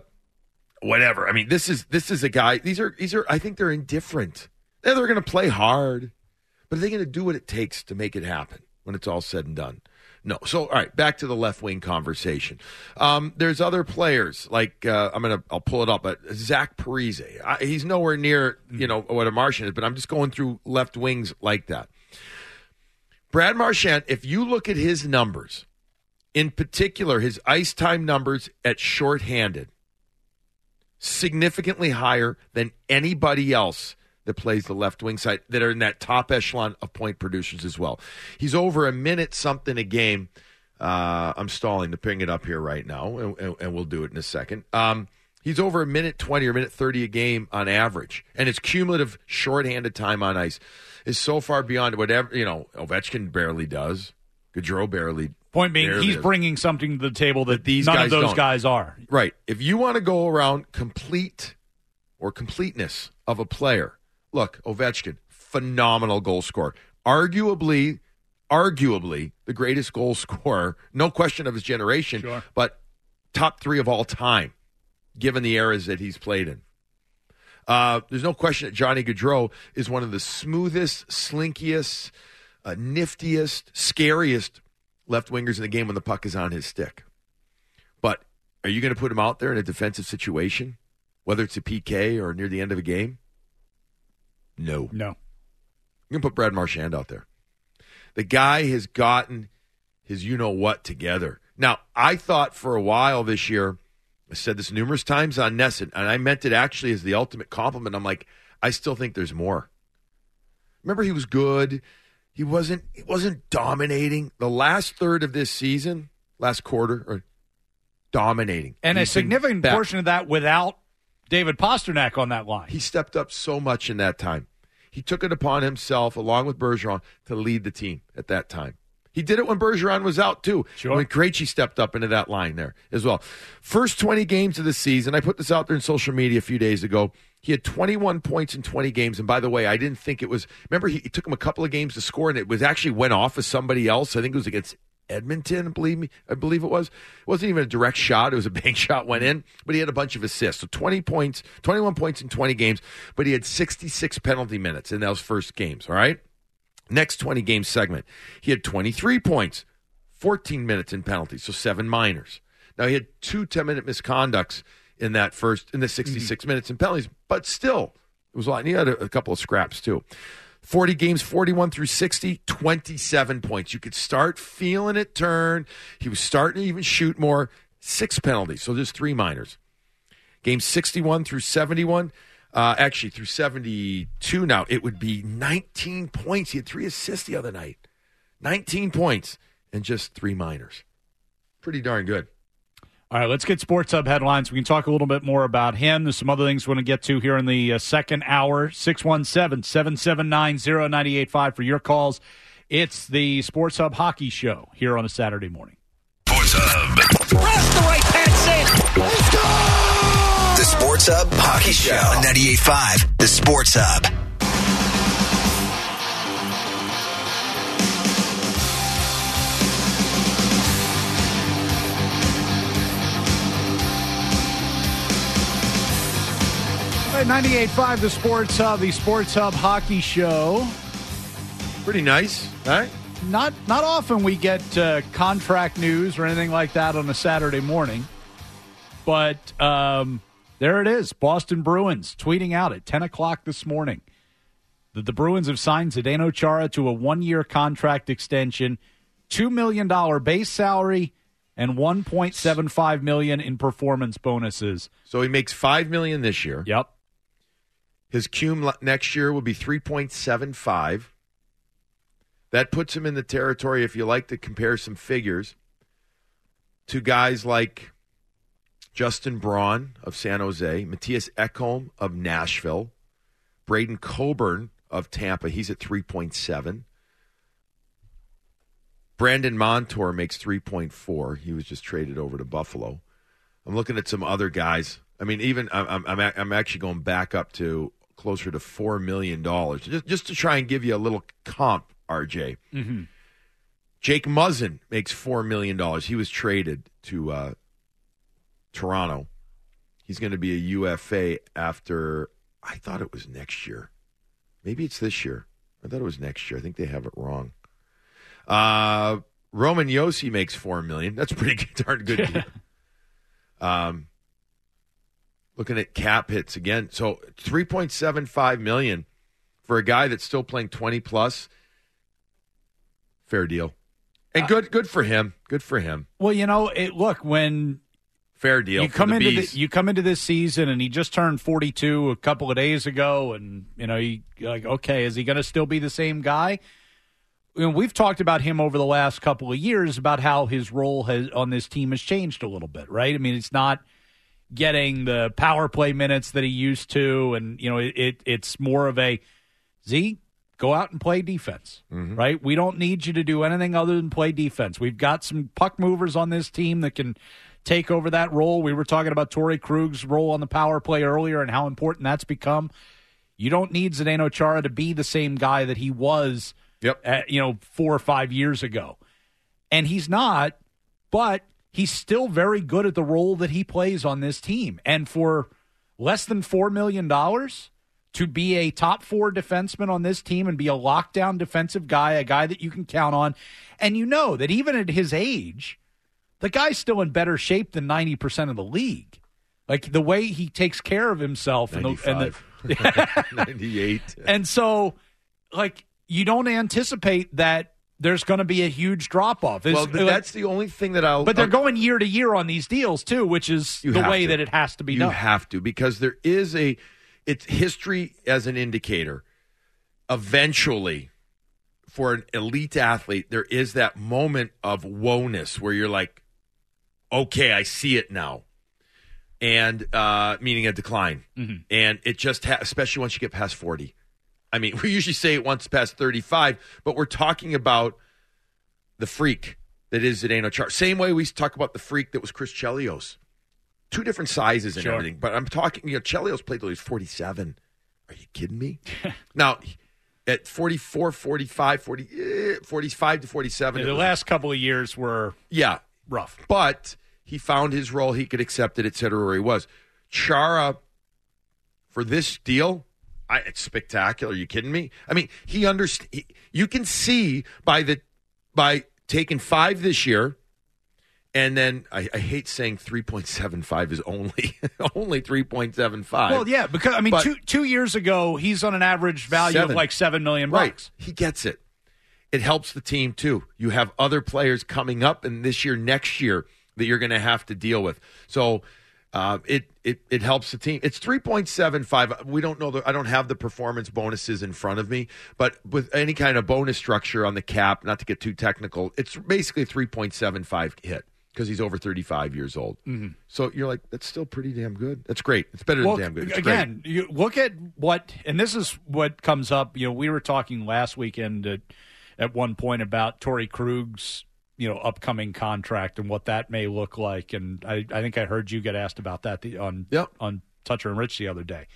whatever. I mean, this is this is a guy. These are these are. I think they're indifferent. Yeah, they're going to play hard. But are they going to do what it takes to make it happen when it's all said and done? No. So, all right, back to the left wing conversation. Um, there's other players like uh, I'm gonna I'll pull it up, but Zach Parise. I, he's nowhere near you know what a Marchand is, but I'm just going through left wings like that. Brad Marchand, if you look at his numbers, in particular his ice time numbers at shorthanded, significantly higher than anybody else that plays the left wing side that are in that top echelon of point producers as well. He's over a minute something a game. Uh, I'm stalling to bring it up here right now, and, and, and we'll do it in a second. Um, he's over a minute twenty or a minute thirty a game on average, and his cumulative shorthanded time on ice is so far beyond whatever, you know, Ovechkin barely does. Gaudreau barely Point being, barely he's does. bringing something to the table that, That these none guys of those don't. guys are. Right. If you want to go around complete or completeness of a player, look, Ovechkin, phenomenal goal scorer. Arguably, arguably the greatest goal scorer, no question of his generation, Sure. but top three of all time, given the eras that he's played in. Uh, there's no question that Johnny Gaudreau is one of the smoothest, slinkiest, uh, niftiest, scariest left wingers in the game when the puck is on his stick. But are you going to put him out there in a defensive situation, whether it's a P K or near the end of a game? No. No. You can put Brad Marchand out there. The guy has gotten his you-know-what together. Now, I thought for a while this year, I said this numerous times on Nesson, and I meant it actually as the ultimate compliment. I'm like, I still think there's more. Remember, he was good. He wasn't he wasn't dominating. The last third of this season, last quarter, or dominating. And He's a significant been back. portion of that without David Pasternak on that line. He stepped up so much in that time. He took it upon himself, along with Bergeron, to lead the team at that time. He did it when Bergeron was out, too. Sure. When Krejci stepped up into that line there as well. First twenty games of the season, I put this out there in social media a few days ago. He had twenty-one points in twenty games. And by the way, I didn't think it was, remember, he, it took him a couple of games to score, and it was actually went off of somebody else. I think it was against Edmonton, believe me, I believe it was. It wasn't even a direct shot. It was a bank shot went in, but he had a bunch of assists. So twenty points, twenty-one points in twenty games, but he had sixty-six penalty minutes in those first games, all right? Next twenty-game segment, he had twenty-three points, fourteen minutes in penalties, so seven minors. Now, he had two ten-minute misconducts in that first, in the sixty-six mm-hmm. minutes in penalties, but still, it was a lot. And he had a, a couple of scraps, too. forty games, forty-one through sixty, twenty-seven points. You could start feeling it turn. He was starting to even shoot more. Six penalties, so there's three minors. Games sixty-one through seventy-one. Uh, actually, through seventy-two now, it would be nineteen points. He had three assists the other night. nineteen points and just three minors. Pretty darn good. All right, let's get Sports Hub headlines. We can talk a little bit more about him. There's some other things we want to get to here in the uh, second hour. six one seven, seven seven nine, zero nine eight five for your calls. It's the Sports Hub Hockey Show here on a Saturday morning. Sports Hub. Press the right pass in. Let's go! The Sports Hub Hockey Show on ninety-eight point five. The Sports Hub. ninety-eight point five, the Sports Hub, the Sports Hub Hockey Show. Pretty nice, right? Not not often we get uh, contract news or anything like that on a Saturday morning, but um, there it is. Boston Bruins tweeting out at ten o'clock this morning that the Bruins have signed Zdeno Chara to a one-year contract extension, two million dollars base salary, and one point seven five million dollars in performance bonuses. So he makes five million dollars this year. Yep. His cum next year will be three point seven five. That puts him in the territory, if you like to compare some figures, to guys like Justin Braun of San Jose, Matthias Ekholm of Nashville, Braden Coburn of Tampa. He's at three point seven. Brandon Montour makes three point four. He was just traded over to Buffalo. I'm looking at some other guys. I mean, even I'm I'm, I'm actually going back up to closer to four million dollars, just, just to try and give you a little comp, R J. Mm-hmm. Jake Muzzin makes four million dollars. He was traded to uh, Toronto. He's going to be a U F A after, I thought it was next year. Maybe it's this year. I thought it was next year. I think they have it wrong. Uh, Roman Josi makes four million dollars. That's pretty good, darn good. Deal. Um, looking at cap hits again. So three point seven five million dollars for a guy that's still playing twenty plus. Fair deal. And good good for him. Good for him. Well, you know, it, look, when fair deal you for come the into Bees. the, you come into this season and he just turned forty-two a couple of days ago, and you know, you, you're like, okay, is he going to still be the same guy? You know, we've talked about him over the last couple of years about how his role has on this team has changed a little bit, right? I mean, it's not getting the power play minutes that he used to, and you know, it, it it's more of a Z, go out and play defense, mm-hmm. right? We don't need you to do anything other than play defense. We've got some puck movers on this team that can take over that role. We were talking about Torrey Krug's role on the power play earlier and how important that's become. You don't need Zdeno Chara to be the same guy that he was Yep. At, you know, four or five years ago. And he's not, but he's still very good at the role that he plays on this team. And for less than four million dollars to be a top four defenseman on this team and be a lockdown defensive guy, a guy that you can count on, and you know that even at his age, the guy's still in better shape than ninety percent of the league. Like the way he takes care of himself. ninety-five. And the, ninety-eight. And so, like, you don't anticipate that there's going to be a huge drop-off. It's, well, but that's the only thing that I'll... But they're I'll, going year to year on these deals, too, which is the way to. that it has to be you done. You have to, because there is a... It's history as an indicator. Eventually, for an elite athlete, there is that moment of woe-ness where you're like, okay, I see it now. And, uh, meaning a decline. Mm-hmm. And it just, ha- especially once you get past forty. I mean, we usually say it once past thirty-five, but we're talking about the freak that is Zdeno Chara. Same way we talk about the freak that was Chris Chelios. Two different sizes and sure. everything. But I'm talking, you know, Chelios played till he was forty-seven. Are you kidding me? Now, at forty-four, forty-five, forty, eh, forty-five to forty-seven. Yeah, the was, last couple of years were yeah, rough. But he found his role. He could accept it, et cetera, where he was. Chara, for this deal... I, it's spectacular. Are you kidding me? I mean, he understand. He, you can see by the by taking five this year, and then I, I hate saying three point seven five is only only three point seven five. Well, yeah, because I mean, but, two two years ago, he's on an average value seven. of like seven million right. bucks. He gets it. It helps the team too. You have other players coming up, and this year, next year, that you're going to have to deal with. So. Uh, it, it it helps the team. It's three point seven five. We don't know. The, I don't have the performance bonuses in front of me, but with any kind of bonus structure on the cap, not to get too technical, it's basically a three point seven five hit because he's over thirty-five years old. Mm-hmm. So you're like, that's still pretty damn good. That's great. It's better well, than damn good. It's again, great. You look at what, and this is what comes up. You know, we were talking last weekend at, at one point about Torrey Krug's, you know, upcoming contract and what that may look like. And I, I think I heard you get asked about that the, on yep. on Toucher and Rich the other day.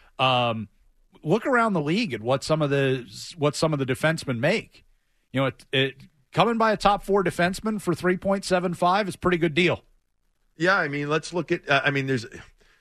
Um, look around the league at what some of the what some of the defensemen make. You know, it, it coming by a top four defenseman for three point seven five is a pretty good deal. Yeah, I mean, let's look at. Uh, I mean, there's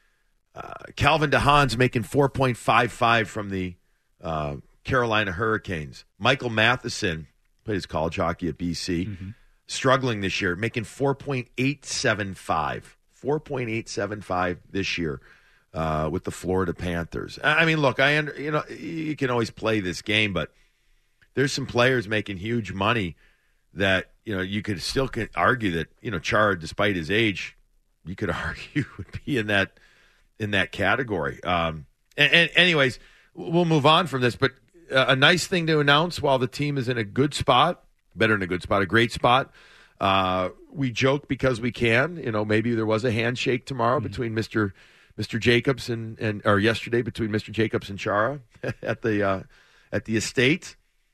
uh, Calvin DeHaan's making four point five five from the uh, Carolina Hurricanes. Michael Matheson played his college hockey at B C. Mm-hmm. Struggling this year, making four point eight seven five. four point eight seven five this year uh, with the Florida Panthers. I mean, look, I under, you know you can always play this game, but there's some players making huge money that you know you could still can argue that you know Chara, despite his age, you could argue would be in that in that category. Um, and, and anyways, we'll move on from this, but a nice thing to announce while the team is in a good spot. Better than a good spot, a great spot. Uh, we joke because we can. You know, maybe there was a handshake tomorrow mm-hmm. between Mister Mister Jacobs and, and or yesterday between Mister Jacobs and Chara at the uh, at the estate.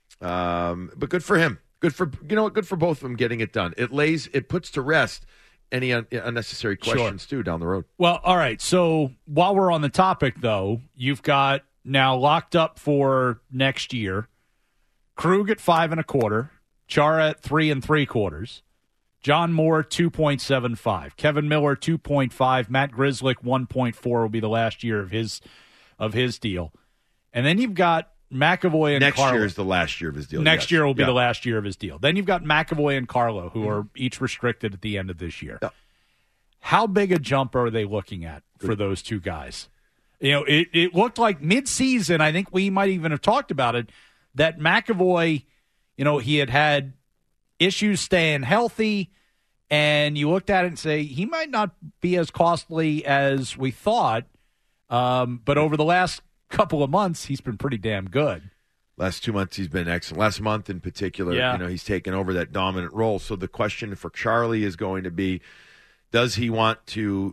Um, but good for him. Good for you know what? Good for both of them getting it done. It lays it puts to rest any un- unnecessary questions sure. too down the road. Well, all right. So while we're on the topic, though, you've got now locked up for next year. Krug at five and a quarter. Chara at three and three quarters. John Moore, two point seven five. Kevin Miller, two point five. Matt Grzelcyk, one point four will be the last year of his of his deal. And then you've got McAvoy and next Carlo. year is the last year of his deal. Next yes. year will be yeah. the last year of his deal. Then you've got McAvoy and Carlo, who mm-hmm. are each restricted at the end of this year. Yeah. How big a jump are they looking at for Good. those two guys? You know, it, it looked like mid-season, I think we might even have talked about it, that McAvoy, you know, he had had issues staying healthy, and you looked at it and say, he might not be as costly as we thought, um, but over the last couple of months, he's been pretty damn good. Last two months, he's been excellent. Last month in particular, yeah. you know, he's taken over that dominant role. So the question for Charlie is going to be, does he want to,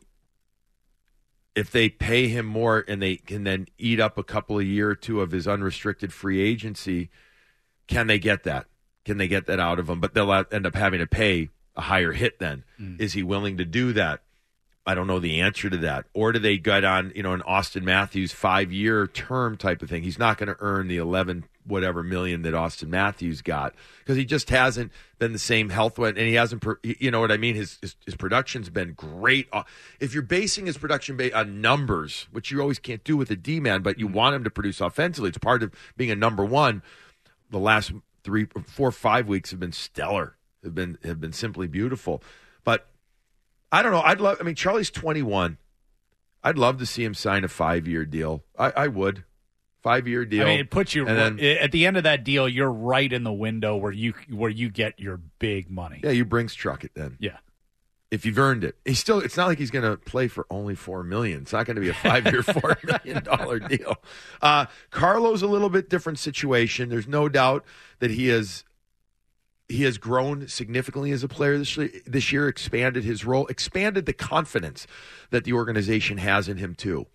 if they pay him more and they can then eat up a couple of year or two of his unrestricted free agency, can they get that? Can they get that out of him? But they'll end up having to pay a higher hit then. Mm. Is he willing to do that? I don't know the answer to that. Or do they get on, you know, an Austin Matthews five-year term type of thing? He's not going to earn the eleven whatever million that Austin Matthews got because he just hasn't been the same health, and he hasn't, you know what I mean? His, his his production's been great. If you're basing his production on numbers, which you always can't do with a D-man, but you want him to produce offensively, it's part of being a number one. The last three, four, five weeks have been stellar, have been have been simply beautiful. But I don't know. I'd love. I mean, Charlie's twenty-one. I'd love to see him sign a five-year deal. I, I would. Five-year deal. I mean, it puts you and then, at the end of that deal. You're right in the window where you where you get your big money. Yeah, you Brinks truck it then. Yeah, if you've earned it. He's still. It's not like he's going to play for only four million. It's not going to be a five-year, four million dollar deal. Uh, Carlo's a little bit different situation. There's no doubt that he has. He has grown significantly as a player this, this year, expanded his role, expanded the confidence that the organization has in him too.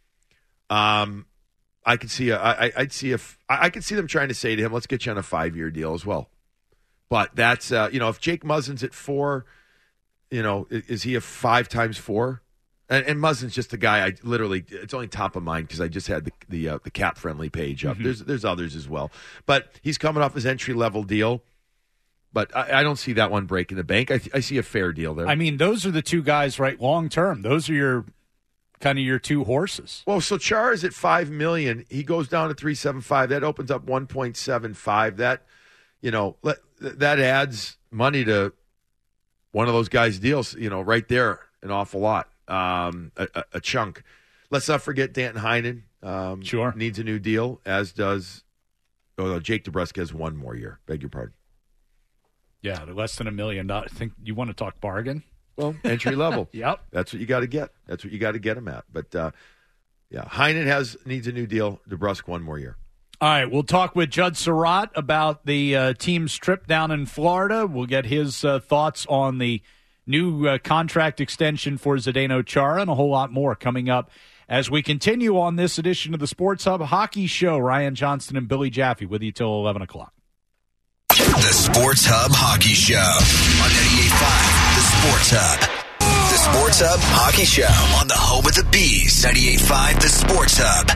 Um. I could see a, I, I'd see if I could see them trying to say to him, let's get you on a five-year deal as well. But that's, uh, you know, if Jake Muzzin's at four, you know, is, is he a five times four? And, and Muzzin's just a guy I literally, it's only top of mind because I just had the the, uh, the cap-friendly page up. Mm-hmm. There's there's others as well. But he's coming off his entry-level deal. But I, I don't see that one breaking the bank. I, I see a fair deal there. I mean, those are the two guys, right, long-term. Those are your kind of your two horses. Well, so Char is at five million dollars. He goes down to three seventy-five. That opens up one point seven five. That, you know, let, that adds money to one of those guys' deals, you know, right there, an awful lot, um, a, a, a chunk. Let's not forget Danton Heinen. Um, sure. Needs a new deal, as does oh, no, Jake DeBrusk has one more year. Beg your pardon. Yeah, less than a million dollars. I think you want to talk bargain? Well, entry level. Yep. That's what you got to get. That's what you got to get him at. But, uh, yeah, Heinen has needs a new deal. DeBrusk one more year. All right, we'll talk with Judd Surratt about the uh, team's trip down in Florida. We'll get his uh, thoughts on the new uh, contract extension for Zdeno Chara and a whole lot more coming up as we continue on this edition of the Sports Hub Hockey Show. Ryan Johnston and Billy Jaffe with you till eleven o'clock. The Sports Hub Hockey Show on ninety-eight point five, The Sports Hub. The Sports Hub Hockey Show on the home of the Bees, ninety-eight point five, The Sports Hub.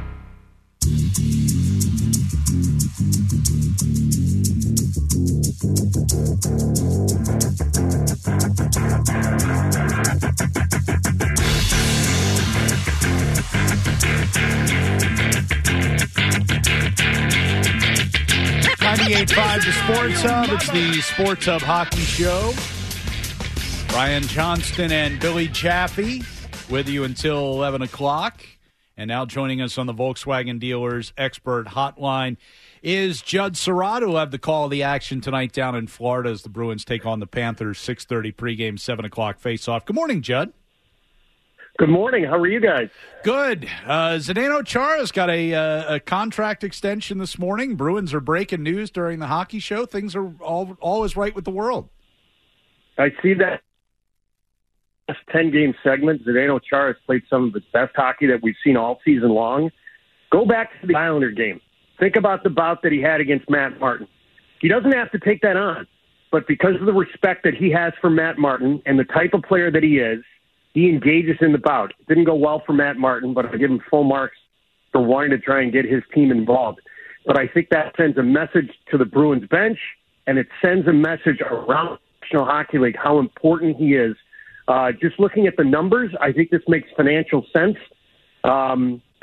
ninety-eight point five, The Sports Hub. It's the Sports Hub Hockey Show. Ryan Johnston and Billy Jaffe with you until eleven o'clock. And now joining us on the Volkswagen Dealers Expert Hotline is Judd Surratt, who will have the call of the action tonight down in Florida as the Bruins take on the Panthers, six thirty pregame, seven o'clock face-off. Good morning, Judd. Good morning. How are you guys? Good. Uh, Zdeno Chara's got a, uh, a contract extension this morning. Bruins are breaking news during the hockey show. Things are all always right with the world. I see that last ten-game segment. Zdeno Chara has played some of his best hockey that we've seen all season long. Go back to the Islander game. Think about the bout that he had against Matt Martin. He doesn't have to take that on, but because of the respect that he has for Matt Martin and the type of player that he is, he engages in the bout. It didn't go well for Matt Martin, but I give him full marks for wanting to try and get his team involved. But I think that sends a message to the Bruins bench, and it sends a message around the National Hockey League how important he is. Uh, just looking at the numbers, I think this makes financial sense. Um,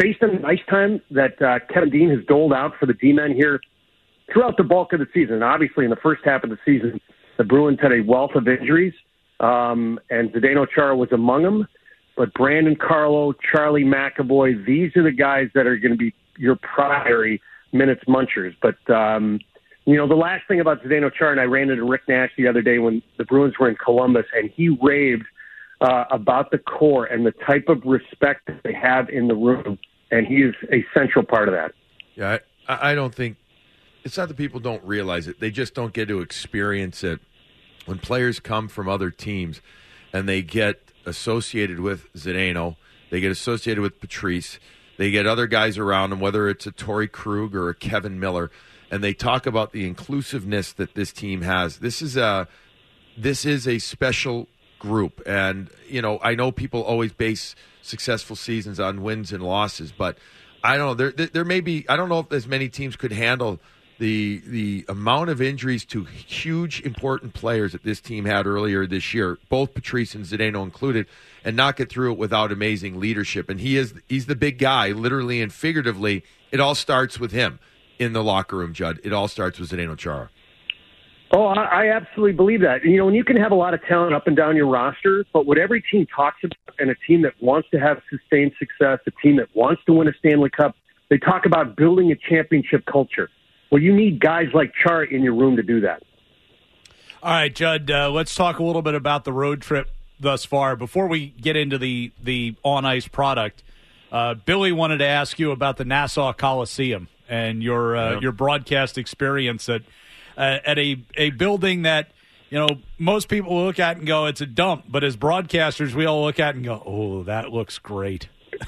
based on the ice time that uh, Kevin Dean has doled out for the D-men here throughout the bulk of the season. And obviously, in the first half of the season, the Bruins had a wealth of injuries, um, and Zdeno Chara was among them. But Brandon Carlo, Charlie McAvoy, these are the guys that are going to be your primary minutes munchers. But, um, you know, the last thing about Zdeno Chara, and I ran into Rick Nash the other day when the Bruins were in Columbus, and he raved uh, about the core and the type of respect that they have in the room, and he is a central part of that. Yeah, I, I don't think – it's not that people don't realize it. They just don't get to experience it. When players come from other teams and they get – associated with Zdeno, they get associated with Patrice, they get other guys around them, whether it's a Torrey Krug or a Kevin Miller, and they talk about the inclusiveness that this team has. This is a this is a special group, and you know I know people always base successful seasons on wins and losses, but I don't know there there, there may be I don't know if as many teams could handle the the amount of injuries to huge, important players that this team had earlier this year, both Patrice and Zdeno included, and not get through it without amazing leadership. And he is he's the big guy, literally and figuratively. It all starts with him in the locker room, Judd. It all starts with Zdeno Chara. Oh, I, I absolutely believe that. You know, and you can have a lot of talent up and down your roster, but what every team talks about, and a team that wants to have sustained success, a team that wants to win a Stanley Cup, they talk about building a championship culture. Well, you need guys like Chara in your room to do that. All right, Judd, uh, let's talk a little bit about the road trip thus far. Before we get into the, the on-ice product, uh, Billy wanted to ask you about the Nassau Coliseum and your uh, yeah. your broadcast experience at uh, at a, a building that, you know, most people look at and go, it's a dump. But as broadcasters, we all look at and go, oh, that looks great.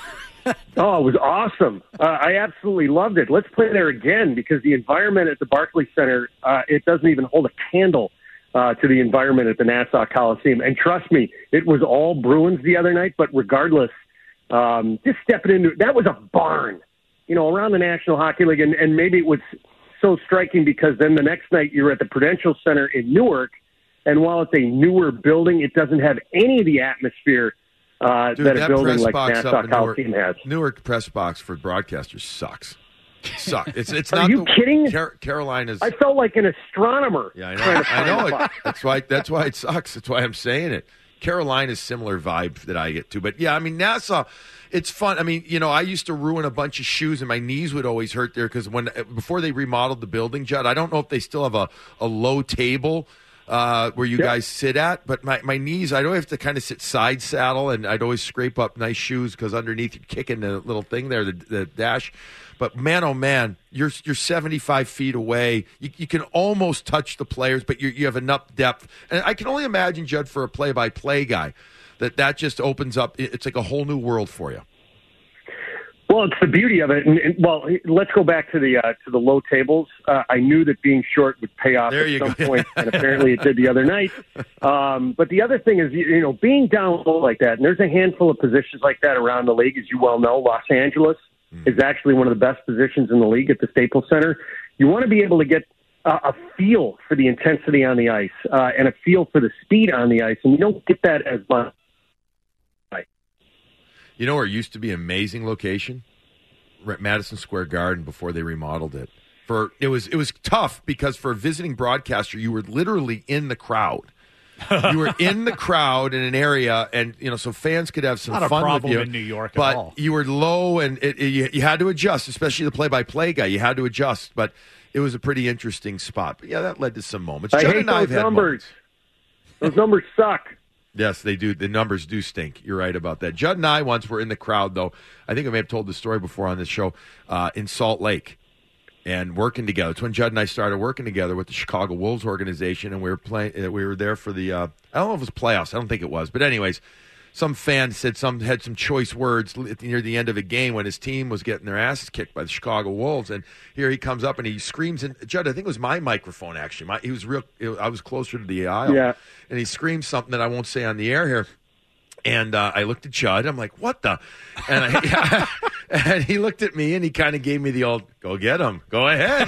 Oh, it was awesome. Uh, I absolutely loved it. Let's play there again because the environment at the Barclays Center, uh, it doesn't even hold a candle uh, to the environment at the Nassau Coliseum. And trust me, it was all Bruins the other night, but regardless, um, just stepping into – that was a barn, you know, around the National Hockey League. And, and maybe it was so striking because then the next night you're at the Prudential Center in Newark, and while it's a newer building, it doesn't have any of the atmosphere Uh, Dude, that, that a building press like box Nassau up in Coliseum Newark, has. Newark press box for broadcasters sucks. Sucks. It's it's Are not. you the, kidding? Car- Carolina's. I felt like an astronomer. Yeah, I know. I know it. That's why. That's why it sucks. That's why I'm saying it. Carolina's similar vibe that I get to, but yeah, I mean Nassau. It's fun. I mean, you know, I used to ruin a bunch of shoes, and my knees would always hurt there because when before they remodeled the building, Judd. I don't know if they still have a a low table. Uh, where you yep. guys sit at, but my, my knees, I'd always have to kind of sit side saddle, and I'd always scrape up nice shoes because underneath you're kicking the little thing there, the, the dash. But man, oh man, you're you're seventy-five feet away. You, you can almost touch the players, but you you have enough depth. And I can only imagine, Judd, for a play-by-play guy, that that just opens up. It's like a whole new world for you. Well, it's the beauty of it. And, and well, let's go back to the uh, to the low tables. Uh, I knew that being short would pay off there at some go. point, and apparently it did the other night. Um, but the other thing is, you know, being down low like that, and there's a handful of positions like that around the league, as you well know. Los Angeles mm. is actually one of the best positions in the league at the Staples Center. You want to be able to get uh, a feel for the intensity on the ice uh, and a feel for the speed on the ice, and you don't get that as much. You know where it used to be an amazing location? Madison Square Garden before they remodeled it. For it was it was tough because for a visiting broadcaster, you were literally in the crowd. You were in the crowd in an area, and you know, so fans could have some Not fun a problem with you. in New York but at all. You were low, and it, it, you, you had to adjust, especially the play-by-play guy. You had to adjust, but it was a pretty interesting spot. But yeah, that led to some moments. I Judd hate and I those have had numbers. moments. Those numbers suck. Yes, they do. The numbers do stink. You're right about that. Judd and I once were in the crowd, though. I think I may have told the story before on this show, uh, in Salt Lake and working together. It's when Judd and I started working together with the Chicago Wolves organization, and we were playing. We were there for the, uh, I don't know if it was playoffs. I don't think it was. But anyways, some fan said some had some choice words near the end of a game when his team was getting their asses kicked by the Chicago Wolves, and here he comes up and he screams. And Judd, I think it was my microphone actually. My, he was real. I was closer to the aisle, yeah. And he screams something that I won't say on the air here. And uh, I looked at Judd. I'm like, what the? And, I, yeah, and he looked at me and he kind of gave me the old, go get him. Go ahead.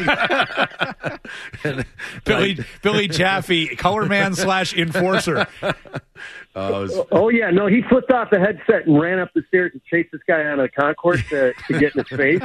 and, Billy I, Billy Jaffe, color man slash enforcer. Uh, was, oh, yeah. No, he flipped off the headset and ran up the stairs and chased this guy out of the concourse to, to get in his face,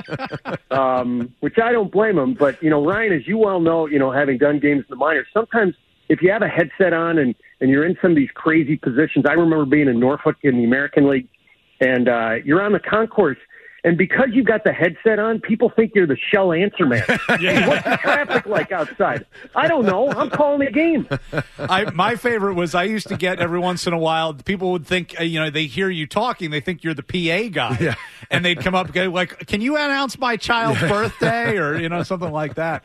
um, which I don't blame him. But, you know, Ryan, as you well know, you know, having done games in the minors, sometimes if you have a headset on and, and you're in some of these crazy positions, I remember being in Norfolk in the American League, and uh, you're on the concourse, and because you've got the headset on, people think you're the Shell answer man. Yeah. What's the traffic like outside? I don't know. I'm calling the game. I, my favorite was I used to get every once in a while, people would think, uh, you know, they hear you talking, they think you're the P A guy. Yeah. And they'd come up and go, like, can you announce my child's birthday? Or, you know, something like that.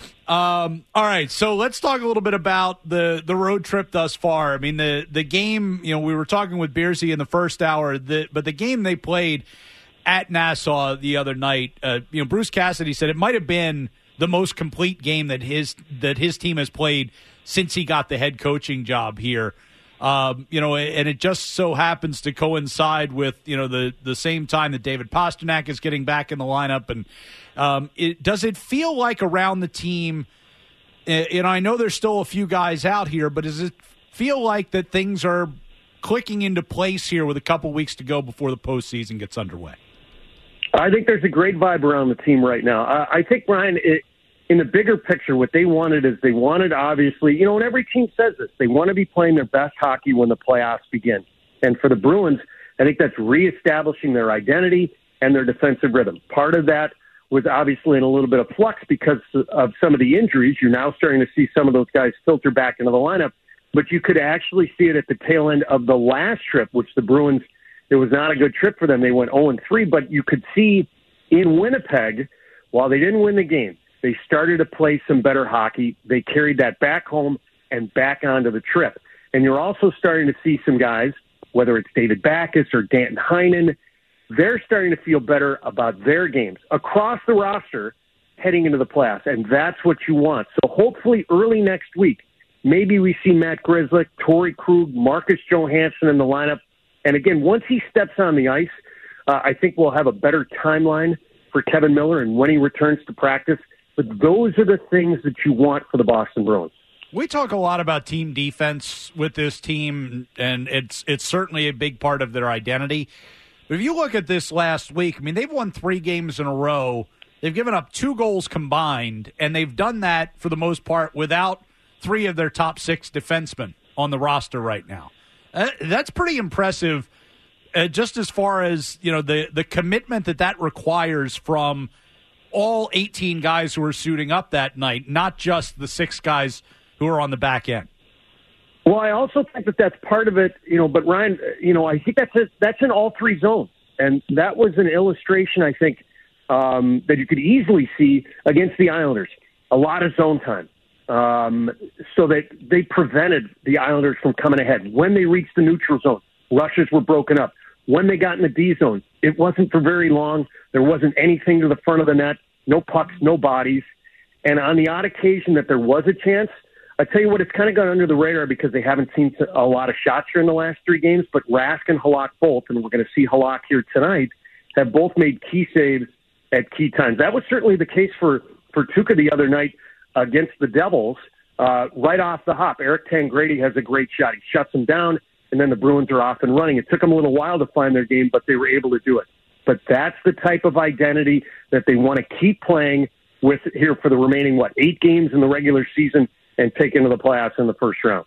Um, all right, so let's talk a little bit about the, the road trip thus far. I mean, the, the game, you know, we were talking with Beersy in the first hour, the, but the game they played at Nassau the other night, uh, you know, Bruce Cassidy said it might have been the most complete game that his that his team has played since he got the head coaching job here. Um, you know, and it just so happens to coincide with, you know, the the same time that David Pasternak is getting back in the lineup. And um, it, does it feel like around the team? Uh, you know, I know there's still a few guys out here, but does it feel like that things are clicking into place here with a couple weeks to go before the postseason gets underway? I think there's a great vibe around the team right now. I, I think, Ryan, it, in the bigger picture, what they wanted is they wanted, obviously, you know, and every team says this, they want to be playing their best hockey when the playoffs begin. And for the Bruins, I think that's reestablishing their identity and their defensive rhythm. Part of that was obviously in a little bit of flux because of some of the injuries. You're now starting to see some of those guys filter back into the lineup, but you could actually see it at the tail end of the last trip, which the Bruins, it was not a good trip for them. They went oh and three, but you could see in Winnipeg, while they didn't win the game, they started to play some better hockey. They carried that back home and back onto the trip. And you're also starting to see some guys, whether it's David Backes or Danton Heinen, they're starting to feel better about their games across the roster heading into the playoffs. And that's what you want. So hopefully early next week, maybe we see Matt Grzelcyk, Torrey Krug, Marcus Johansson in the lineup. And again, once he steps on the ice, uh, I think we'll have a better timeline for Kevin Miller and when he returns to practice. But those are the things that you want for the Boston Bruins. We talk a lot about team defense with this team, and it's it's certainly a big part of their identity. But if you look at this last week, I mean, they've won three games in a row. They've given up two goals combined, and they've done that for the most part without three of their top six defensemen on the roster right now. Uh, that's pretty impressive, uh, just as far as, you know, the, the commitment that that requires from all eighteen guys who are suiting up that night, not just the six guys who are on the back end. Well, I also think that that's part of it, you know, but Ryan, you know, I think that's a, that's in all three zones. And that was an illustration, I think, um, that you could easily see against the Islanders. A lot of zone time. Um, so that they prevented the Islanders from coming ahead. When they reached the neutral zone, rushes were broken up. When they got in the D zone, it wasn't for very long. There wasn't anything to the front of the net, no pucks, no bodies. And on the odd occasion that there was a chance, I tell you what, it's kind of gone under the radar because they haven't seen a lot of shots here in the last three games, but Rask and Halak both, and we're going to see Halak here tonight, have both made key saves at key times. That was certainly the case for, for Tuukka the other night against the Devils, uh, right off the hop. Eric Tangradi has a great shot. He shuts him down, and then the Bruins are off and running. It took them a little while to find their game, but they were able to do it. But that's the type of identity that they want to keep playing with here for the remaining, what, eight games in the regular season and take into the playoffs in the first round.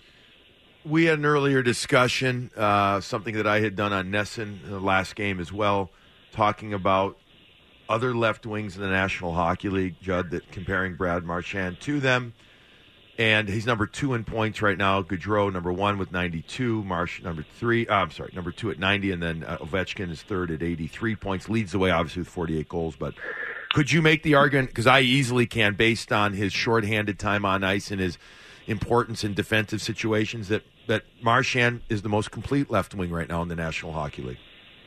We had an earlier discussion, uh, something that I had done on Nesson in the last game as well, talking about other left wings in the National Hockey League, Judd, that comparing Brad Marchand to them. And he's number two in points right now. Gaudreau, number one with ninety-two. Marsh, number three. Uh, I'm sorry, number two at ninety. And then uh, Ovechkin is third at eighty-three points. Leads the way, obviously, with forty-eight goals. But could you make the argument, because I easily can, based on his shorthanded time on ice and his importance in defensive situations, that, that Marchand is the most complete left wing right now in the National Hockey League?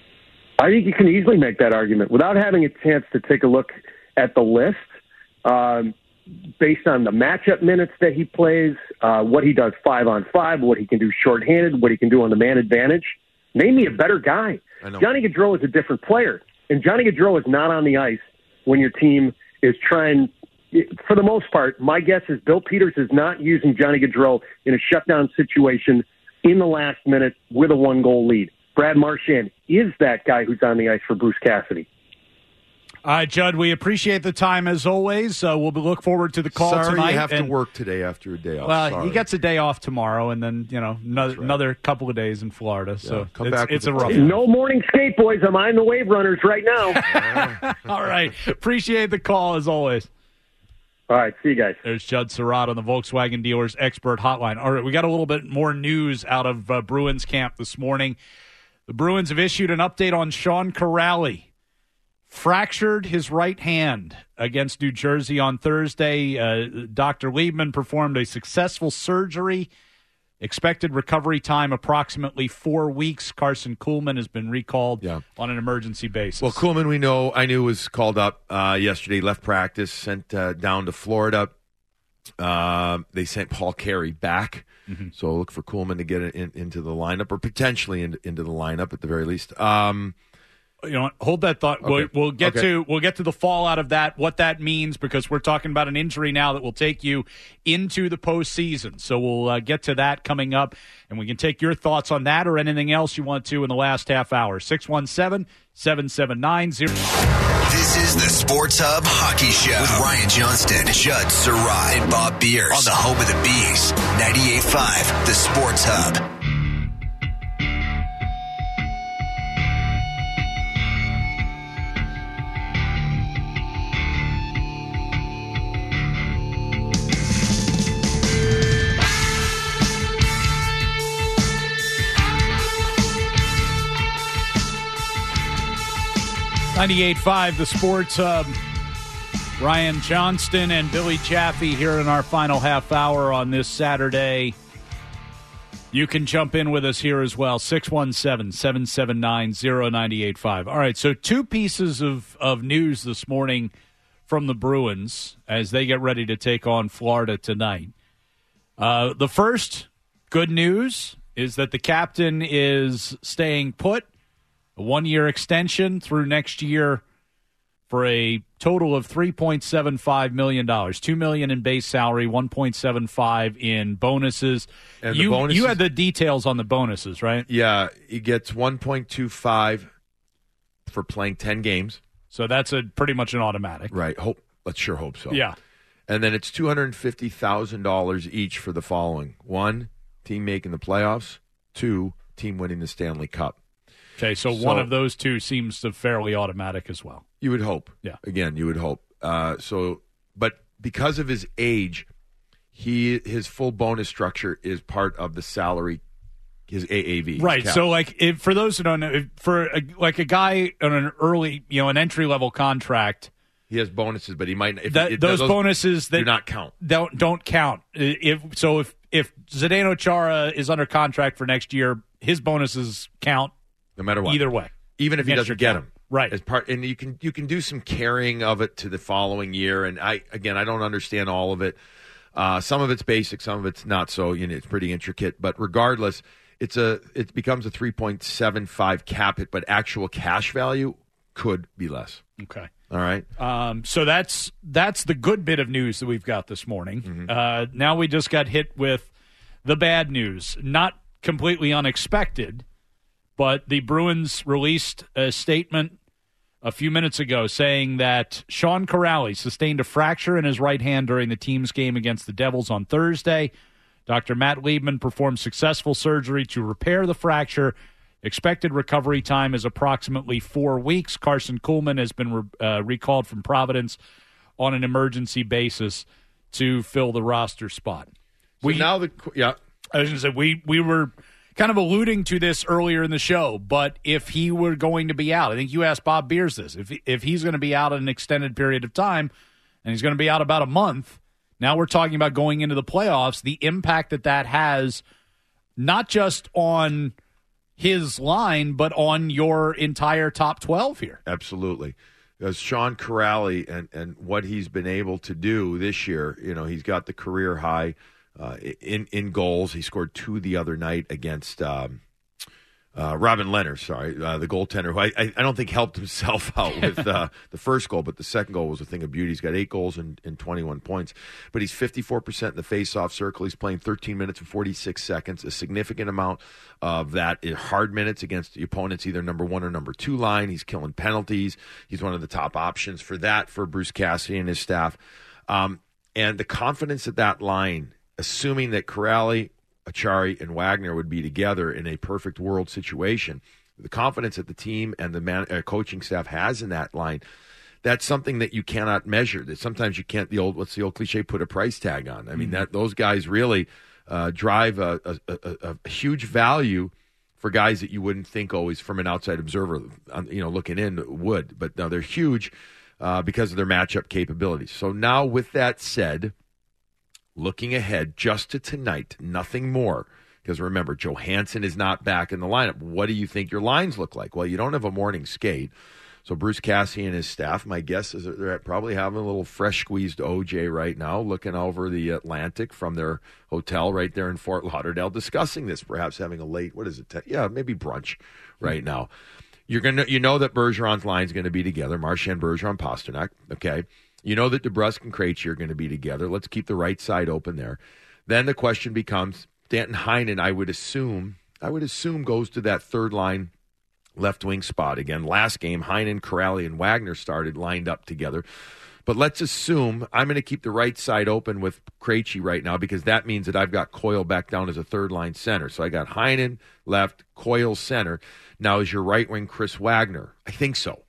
I think you can easily make that argument without having a chance to take a look at the list, um, based on the matchup minutes that he plays, uh, what he does five on five, what he can do shorthanded, what he can do on the man advantage. Name me a better guy. Johnny Gaudreau is a different player, and Johnny Gaudreau is not on the ice when your team is trying. For the most part, my guess is Bill Peters is not using Johnny Gaudreau in a shutdown situation in the last minute with a one-goal lead. Brad Marchand is that guy who's on the ice for Bruce Cassidy. All right, Judd, we appreciate the time as always. Uh, we'll look forward to the call Sorry tonight. you have and, to work today after a day off. Well, Sorry. he gets a day off tomorrow, and then, you know, another, right. another couple of days in Florida. Yeah, so come it's, back it's with a the rough team. one. No morning skate, boys. I'm eyeing the Wave Runners right now. All right. Appreciate the call as always. All right. See you guys. There's Judd Surratt on the Volkswagen Dealers Expert Hotline. All right. We got a little bit more news out of uh, Bruins camp this morning. The Bruins have issued an update on Sean Kuraly. Fractured his right hand against New Jersey on Thursday. Uh, Doctor Liebman performed a successful surgery. Expected recovery time approximately four weeks. Carson Kuhlman has been recalled yeah. on an emergency basis. Well, Kuhlman, we know, I knew was called up uh, yesterday, left practice, sent uh, down to Florida. Uh, they sent Paul Carey back. Mm-hmm. So look for Kuhlman to get in, into the lineup, or potentially in, into the lineup at the very least. Um You know, hold that thought. Okay. We'll, we'll get Okay. to we'll get to the fallout of that, what that means, because we're talking about an injury now that will take you into the postseason. So we'll uh, get to that coming up, and we can take your thoughts on that or anything else you want to in the last half hour. six one seven, seven seven nine, zero This is the Sports Hub Hockey Show with Ryan Johnston, Judd Surratt, and Bob Beers on the home of the Bees, ninety-eight point five, the Sports Hub. ninety-eight point five, the Sports Hub. Ryan Johnston and Billy Chaffee here in our final half hour on this Saturday. You can jump in with us here as well, six one seven, seven seven nine, zero nine eight five. All right, so two pieces of, of news this morning from the Bruins as they get ready to take on Florida tonight. Uh, the first good news is that the captain is staying put. A one-year extension through next year for a total of three point seven five million dollars. two million dollars in base salary, one point seven five in bonuses. And you, the bonuses, you had the details on the bonuses, right? Yeah, he gets one point two five for playing ten games. So that's a pretty much an automatic. Right. Hope. Let's sure hope so. Yeah. And then it's two hundred fifty thousand dollars each for the following. One, team making the playoffs. Two, team winning the Stanley Cup. Okay, so, so one of those two seems to fairly automatic as well. You would hope. Yeah. Again, you would hope. Uh, so, but because of his age, he his full bonus structure is part of the salary, his A A V. Right. Cap. So, like, if, for those who don't know, if, for a, like a guy on an early, you know, an entry level contract, he has bonuses, but he might if that, it, those, those bonuses that do not count. Don't don't count. If so, if if Zdeno Chara is under contract for next year, his bonuses count. No matter what. Either way. Even if he doesn't get them. Right. As part and you can you can do some carrying of it to the following year. And I again I don't understand all of it. Uh, some of it's basic, some of it's not so, you know, it's pretty intricate. But regardless, it's a it becomes a three point seven five cap hit, but actual cash value could be less. Okay. All right. Um, so that's that's the good bit of news that we've got this morning. Mm-hmm. Uh, now we just got hit with the bad news. Not completely unexpected. But the Bruins released a statement a few minutes ago saying that Sean Kuraly sustained a fracture in his right hand during the team's game against the Devils on Thursday. Doctor Matt Liebman performed successful surgery to repair the fracture. Expected recovery time is approximately four weeks. Carson Kuhlman has been re- uh, recalled from Providence on an emergency basis to fill the roster spot. So we now the yeah. I was going to say we we were kind of alluding to this earlier in the show, but if he were going to be out, I think you asked Bob Beers this, if if he's going to be out an extended period of time, and he's going to be out about a month, now we're talking about going into the playoffs, the impact that that has, not just on his line, but on your entire top twelve here. Absolutely. Because Sean Kuraly and, and what he's been able to do this year, you know, he's got the career high Uh, in in goals. He scored two the other night against um, Uh, Robin Leonard, sorry, uh, the goaltender, who I, I, I don't think helped himself out with uh, the first goal, but the second goal was a thing of beauty. He's got eight goals and, and twenty-one points, but he's fifty-four percent in the face-off circle. He's playing thirteen minutes and forty-six seconds, a significant amount of that is hard minutes against the opponent's either number one or number two line. He's killing penalties. He's one of the top options for that for Bruce Cassidy and his staff. Um, and the confidence at that line, assuming that Corrali, Acciari, and Wagner would be together in a perfect world situation, the confidence that the team and the man, uh, coaching staff has in that line, that's something that you cannot measure. That sometimes you can't, the old, what's the old cliche, put a price tag on. I mean, mm-hmm. that those guys really uh, drive a, a, a, a huge value for guys that you wouldn't think always from an outside observer, you know, looking in would. But now they're huge uh, because of their matchup capabilities. So now with that said, looking ahead just to tonight, nothing more. Because remember, Johansson is not back in the lineup. What do you think your lines look like? Well, you don't have a morning skate. So Bruce Cassidy and his staff, my guess is that they're probably having a little fresh squeezed O J right now, looking over the Atlantic from their hotel right there in Fort Lauderdale, discussing this, perhaps having a late, what is it? Yeah, maybe brunch right now. You're gonna, you know that Bergeron's line is going to be together, Marchand, Bergeron, Pasternak, okay? You know that DeBrusk and Krejci are going to be together. Let's keep the right side open there. Then the question becomes, Danton Heinen, I would assume, I would assume goes to that third line left wing spot again. Last game, Heinen, Corrali, and Wagner started lined up together. But let's assume I'm going to keep the right side open with Krejci right now because that means that I've got Coyle back down as a third line center. So I got Heinen left, Coyle center. Now is your right wing Chris Wagner? I think so.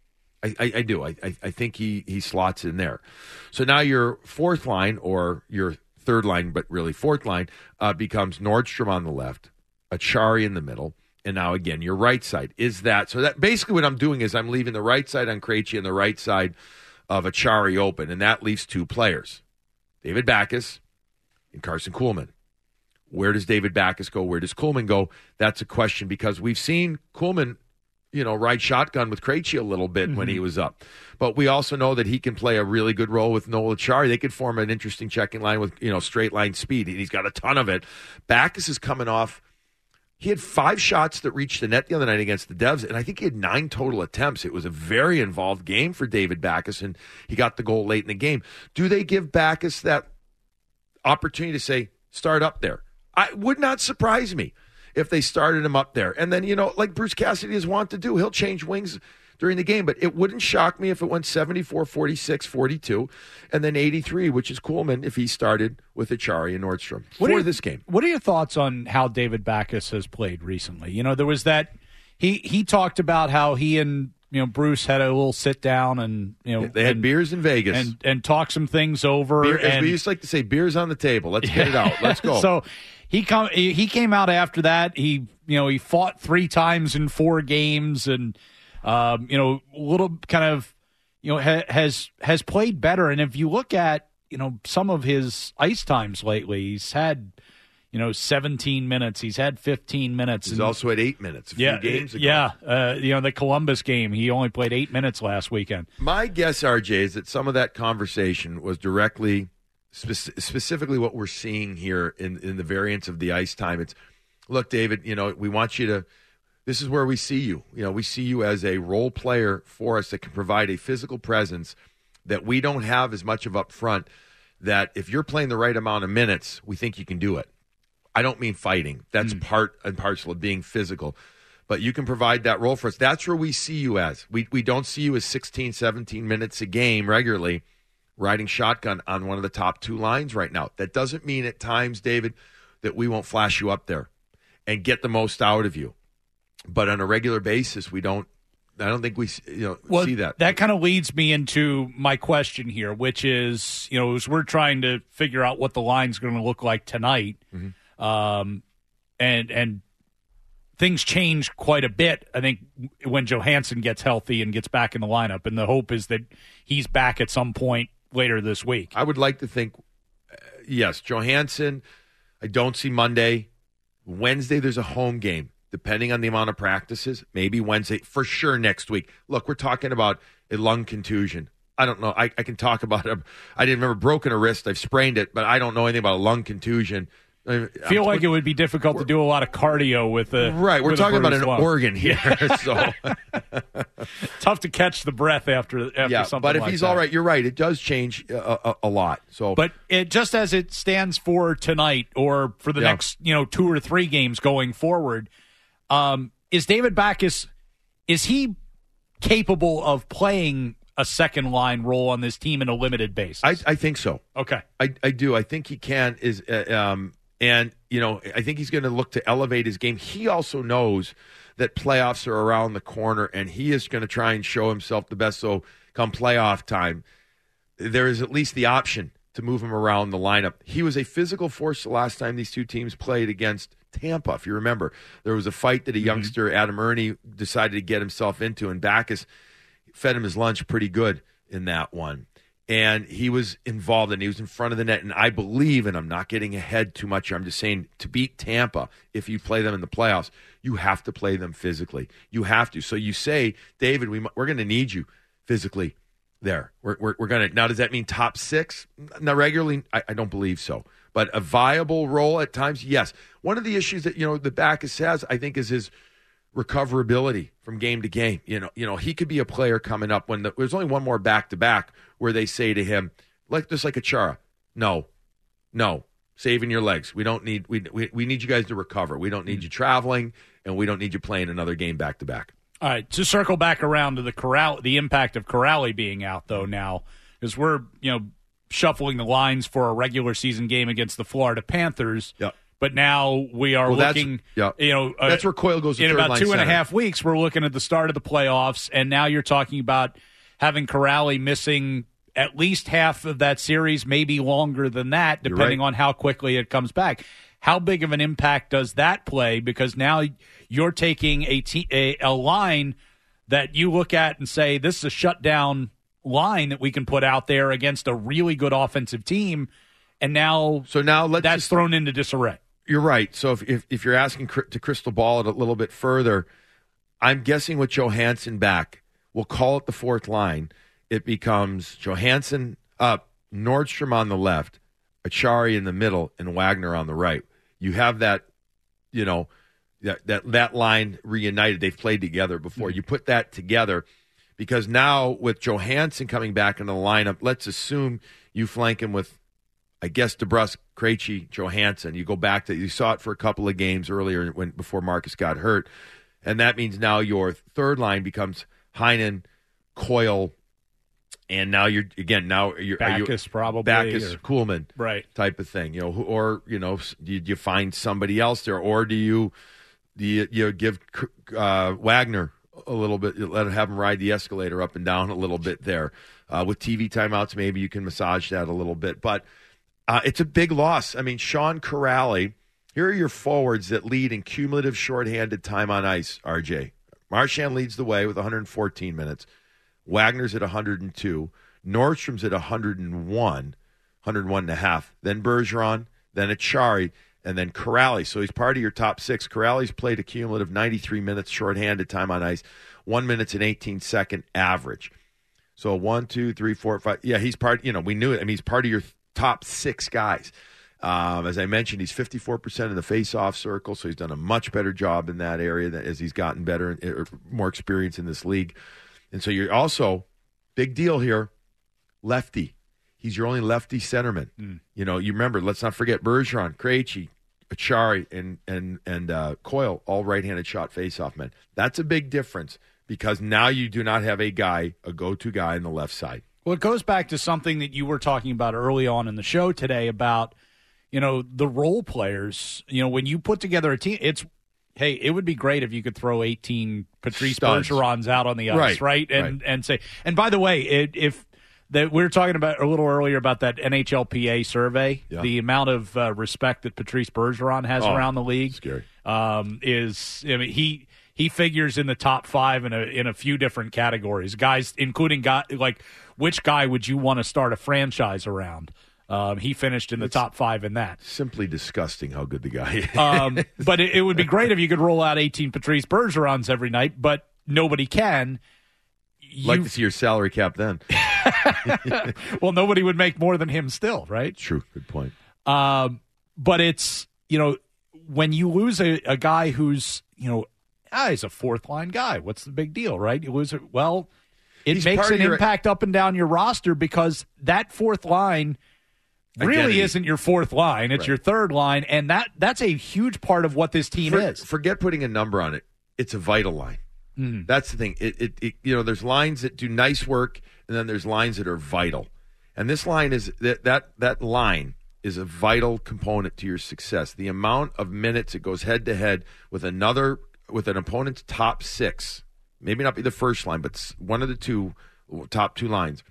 I, I, I do. I, I think he, he slots in there. So now your fourth line, or your third line, but really fourth line, uh, becomes Nordstrom on the left, Acciari in the middle, and now again your right side. Is that so? That basically what I'm doing is I'm leaving the right side on Krejci and the right side of Acciari open, and that leaves two players, David Backes and Carson Kuhlman. Where does David Backes go? Where does Kuhlman go? That's a question because we've seen Kuhlman, you know, ride shotgun with Krejci a little bit mm-hmm. when he was up. But we also know that he can play a really good role with Noel Acciari. They could form an interesting checking line with, you know, straight line speed. And he's got a ton of it. Backes is coming off. He had five shots that reached the net the other night against the Devs, and I think he had nine total attempts. It was a very involved game for David Backes, and he got the goal late in the game. Do they give Backes that opportunity to say, start up there? I would not surprise me if they started him up there. And then, you know, like Bruce Cassidy is wont to do, he'll change wings during the game. But it wouldn't shock me if it went seventy-four, forty-six, forty-two, and then eighty-three, which is Kuhlman, if he started with Acciari and Nordstrom what for are, this game. What are your thoughts on how David Backes has played recently? You know, there was that he he talked about how he and you know Bruce had a little sit down and you know they had and, beers in Vegas and and talk some things over. Beer, and, as we used to like to say, beers on the table. Let's get it out. Let's go. So he come he came out after that. He you know he fought three times in four games and um, you know a little kind of you know ha, has has played better. And if you look at you know some of his ice times lately, he's had. You know, seventeen minutes. He's had fifteen minutes. He's and, also had eight minutes a few yeah, games ago. Yeah, uh, you know, the Columbus game, he only played eight minutes last weekend. My guess, R J, is that some of that conversation was directly, spe- specifically what we're seeing here in, in the variance of the ice time. It's, look, David, you know, we want you to, this is where we see you. You know, we see you as a role player for us that can provide a physical presence that we don't have as much of up front, that if you're playing the right amount of minutes, we think you can do it. I don't mean fighting. That's mm. part and parcel of being physical. But you can provide that role for us. That's where we see you as. We we don't see you as sixteen, seventeen minutes a game regularly riding shotgun on one of the top two lines right now. That doesn't mean at times, David, that we won't flash you up there and get the most out of you. But on a regular basis, we don't. I don't think we you know well, see that. That kind of leads me into my question here, which is, you know, as we're trying to figure out what the line's going to look like tonight. Mm-hmm. Um, and and things change quite a bit, I think, when Johansson gets healthy and gets back in the lineup. And the hope is that he's back at some point later this week. I would like to think, uh, yes, Johansson, I don't see Monday. Wednesday, there's a home game. Depending on the amount of practices, maybe Wednesday, for sure next week. Look, we're talking about a lung contusion. I don't know. I, I can talk about it. I didn't remember broken a wrist. I've sprained it, but I don't know anything about a lung contusion. I feel like it would be difficult to do a lot of cardio with a right. We're with talking a about an lung. organ here, so tough to catch the breath after after yeah. something. But if like he's that. all right, you're right. It does change a, a, a lot. So, but it just as it stands for tonight, or for the Yeah. next you know two or three games going forward, um, is David Backes is he capable of playing a second line role on this team in a limited basis? I, I think so. Okay, I, I do. I think he can. Is uh, um, and you know, I think he's going to look to elevate his game. He also knows that playoffs are around the corner, and he is going to try and show himself the best. So come playoff time, there is at least the option to move him around the lineup. He was a physical force the last time these two teams played against Tampa. If you remember, there was a fight that a youngster, mm-hmm. Adam Ernie, decided to get himself into, and Backes fed him his lunch pretty good in that one. And he was involved, and he was in front of the net. And I believe, and I'm not getting ahead too much, I'm just saying, to beat Tampa, if you play them in the playoffs, you have to play them physically. You have to. So you say, David, we, we're going to need you physically there. We're, we're, we're going to. Now, does that mean top six? Now, regularly, I, I don't believe so. But a viable role at times, yes. One of the issues that, you know, the Backes has, I think, is his recoverability from game to game. You know, you know, he could be a player coming up when the, there's only one more back to back where they say to him, like just like a Chara, no, no, saving your legs. We don't need we we, we need you guys to recover. We don't need you traveling, and we don't need you playing another game back to back. All right, to circle back around to the Corral, the impact of Corrali being out though now, because we're you know shuffling the lines for a regular season game against the Florida Panthers. Yep. But now we are well, looking, yeah. you know, uh, that's where Coyle goes to in third about line two and a center. half weeks. We're looking at the start of the playoffs, and now you're talking about having Corrali missing at least half of that series, maybe longer than that, depending right. on how quickly it comes back. How big of an impact does that play? Because now you're taking a, te- a, a line that you look at and say, this is a shutdown line that we can put out there against a really good offensive team, and now so now let's that's just, thrown into disarray. You're right. So if, if if you're asking to crystal ball it a little bit further, I'm guessing with Johansson back, we'll call it the fourth line. It becomes Johansson up, Nordstrom on the left, Achari in the middle, and Wagner on the right. You have that, you know, that that, that line reunited. They've played together before. Mm-hmm. You put that together because now with Johansson coming back into the lineup, let's assume you flank him with, I guess, DeBrusk, Krejci, Johansson. You go back to, you saw it for a couple of games earlier when before Marcus got hurt. And that means now your third line becomes Heinen, Coyle, and now you're, again, now you're. Backes you, probably. Backes, or, Kuhlman. Right. Type of thing. You know, or, you know, do you find somebody else there? Or do you, do you, you know, give uh, Wagner a little bit, let him have him ride the escalator up and down a little bit there. Uh, with T V timeouts, maybe you can massage that a little bit. But Uh, it's a big loss. I mean, Sean Corrali, here are your forwards that lead in cumulative shorthanded time on ice, R J. Marchand leads the way with one hundred fourteen minutes. Wagner's at one hundred two. Nordstrom's at one hundred one, one hundred one and a half. Then Bergeron, then Achari, and then Corrali. So he's part of your top six. Corrali's played a cumulative ninety-three minutes shorthanded time on ice, one minute and eighteen second average. So one, two, three, four, five. Yeah, he's part, you know, we knew it. I mean, he's part of your top six guys. Um, as I mentioned, he's fifty-four percent of the face-off circle, so he's done a much better job in that area that, as he's gotten better, or more experience in this league. And so you're also, big deal here, lefty. He's your only lefty centerman. Mm. You know, you remember, let's not forget Bergeron, Krejci, Achari, and and and uh, Coyle, all right-handed shot face-off men. That's a big difference because now you do not have a guy, a go-to guy on the left side. Well, it goes back to something that you were talking about early on in the show today about, you know, the role players. You know, when you put together a team, it's, hey, it would be great if you could throw eighteen Patrice Studs. Bergerons out on the ice, right? right? And right. and say, and by the way, it, if that we were talking about a little earlier about that N H L P A survey, yeah. the amount of uh, respect that Patrice Bergeron has oh, around the league scary. Um, is, I mean, he. He figures in the top five in a in a few different categories, guys, including guy like which guy would you want to start a franchise around? Um, he finished in the it's top five in that. Simply disgusting how good the guy is. um, but it, it would be great if you could roll out eighteen Patrice Bergerons every night, but nobody can. You'd like to see your salary cap then. Well, nobody would make more than him still, right? True. Good point. Um, but it's you know, when you lose a, a guy who's, you know, ah, he's a fourth line guy. What's the big deal, right? You lose it. Well, it He's makes part an of your- impact up and down your roster because that fourth line really Identity. isn't your fourth line. It's Right. your third line, and that that's a huge part of what this team For- is. Forget putting a number on it. It's a vital line. Mm. That's the thing. It, it, it, you know, there's lines that do nice work, and then there's lines that are vital. And this line is that that that line is a vital component to your success. The amount of minutes it goes head to head with another with an opponent's top six, maybe not be the first line, but one of the two top two lines,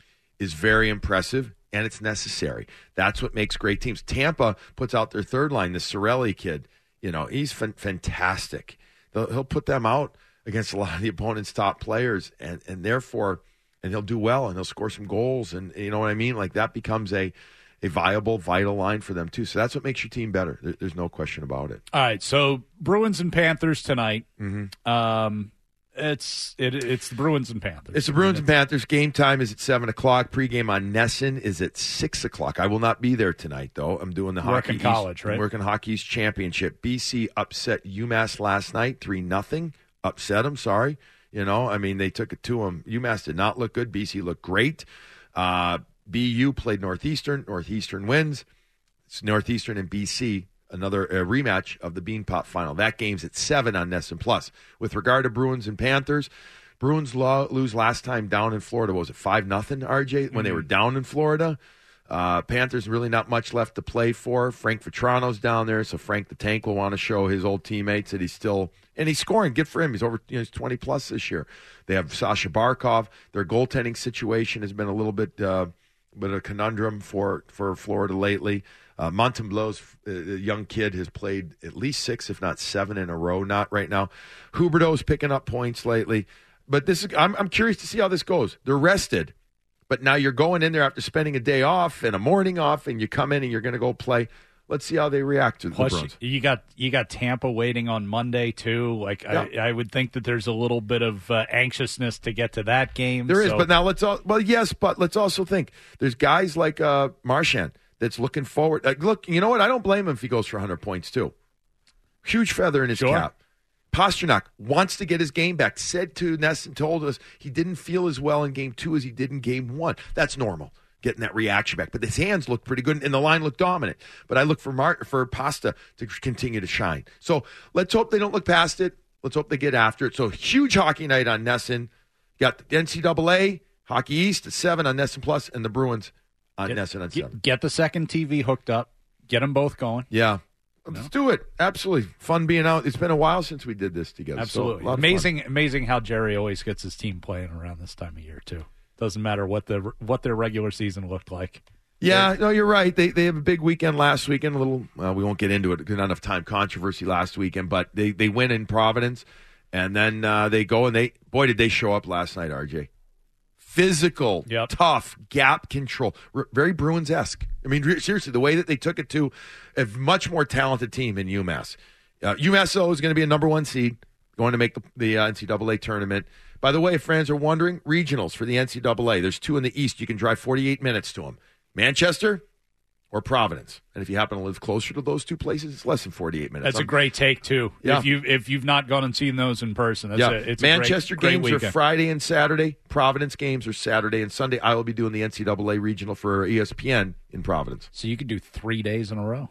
is very impressive, and it's necessary. That's what makes great teams. Tampa puts out their third line, the Cirelli kid. You know, he's fan- fantastic. They'll, he'll put them out against a lot of the opponent's top players, and, and therefore, and he'll do well, and he'll score some goals, and you know what I mean? Like, that becomes a, a viable, vital line for them, too. So that's what makes your team better. There, there's no question about it. All right, so Bruins and Panthers tonight. Mm-hmm. Um, it's it, it's the Bruins and Panthers. It's the Bruins and Panthers. Game time is at seven o'clock. Pregame on Nesson is at six o'clock. I will not be there tonight, though. I'm doing the Working Hockey college, East, right? I'm working Hockey East Championship. B C upset UMass last night, three nothing. Upset them, sorry. You know, I mean, they took it to them. UMass did not look good. B C looked great. Uh, B U played Northeastern. Northeastern wins. It's Northeastern and B C, another uh, rematch of the Bean Pot final. That game's at seven on Nesson Plus. With regard to Bruins and Panthers, Bruins lo- lose last time down in Florida. What was it, five nothing, R J, when mm-hmm. they were down in Florida? Uh, Panthers really not much left to play for. Frank Vetrano's down there, so Frank the Tank will want to show his old teammates that he's still – and he's scoring. Good for him. He's over you know, he's twenty plus this year. They have Sasha Barkov. Their goaltending situation has been a little bit uh, bit of a conundrum for, for Florida lately. Uh, Montembeau's uh, young kid has played at least six, if not seven in a row. Not right now. Huberdeau's picking up points lately. But this is I'm, I'm curious to see how this goes. They're rested. But now you're going in there after spending a day off and a morning off, and you come in and you're going to go play. Let's see how they react to the Plus, Bruins. You got you got Tampa waiting on Monday too. Like yeah. I, I would think that there's a little bit of uh, anxiousness to get to that game. There so. is, but now let's all well, yes, but let's also think there's guys like uh, Marchand that's looking forward. Like, look, you know what? I don't blame him if he goes for one hundred points too. Huge feather in his sure. cap. Pasternak wants to get his game back. Said to Ness and told us he didn't feel as well in game two as he did in game one. That's normal, getting that reaction back. But his hands looked pretty good, and the line looked dominant. But I look for Mar- for Pasta to continue to shine. So let's hope they don't look past it. Let's hope they get after it. So huge hockey night on Nesson. Got the N C double A, Hockey East at seven on Nesson Plus, and the Bruins on get, Nesson on get, seven. Get the second T V hooked up. Get them both going. Yeah. Let's do it. Absolutely. Fun being out. It's been a while since we did this together. Absolutely. So, amazing amazing how Jerry always gets his team playing around this time of year, too. Doesn't matter what the what their regular season looked like. Yeah, no, you're right. They they have a big weekend last weekend. A little, well, we won't get into it. Not enough time. Controversy last weekend, but they, they win in Providence, and then uh, they go and they, boy, did they show up last night, R J. Physical, yep. tough, gap control, R- very Bruins-esque. I mean, re- seriously, the way that they took it to a much more talented team in UMass. Uh, UMass, though, is going to be a number one seed, going to make the, the uh, N C double A tournament. By the way, if fans are wondering, regionals for the N C double A. There's two in the East. You can drive forty-eight minutes to them. Manchester or Providence. And if you happen to live closer to those two places, it's less than forty-eight minutes. That's I'm, a great take, too. Yeah. If, you, if you've not gone and seen those in person, that's yeah. a, it's Manchester a great, games great are weekend. Friday and Saturday. Providence games are Saturday and Sunday. I will be doing the N C double A regional for E S P N in Providence. So you could do three days in a row.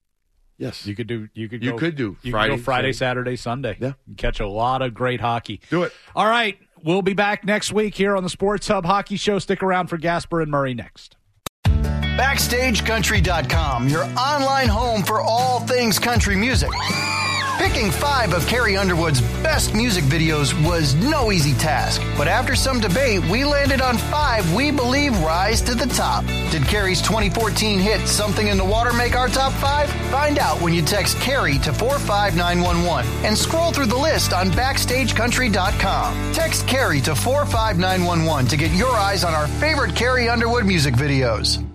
Yes. You could do you could You go, could do you Friday, could go Friday, Saturday. Saturday, Sunday. Yeah. You catch a lot of great hockey. Do it. All right. We'll be back next week here on the Sports Hub Hockey Show. Stick around for Gasper and Murray next. Backstage Country dot com, your online home for all things country music. Picking five of Carrie Underwood's best music videos was no easy task, but after some debate, we landed on five we believe rise to the top. Did Carrie's twenty fourteen hit Something in the Water make our top five? Find out when you text Carrie to four five nine one one and scroll through the list on Backstage Country dot com. Text Carrie to four five nine one one to get your eyes on our favorite Carrie Underwood music videos.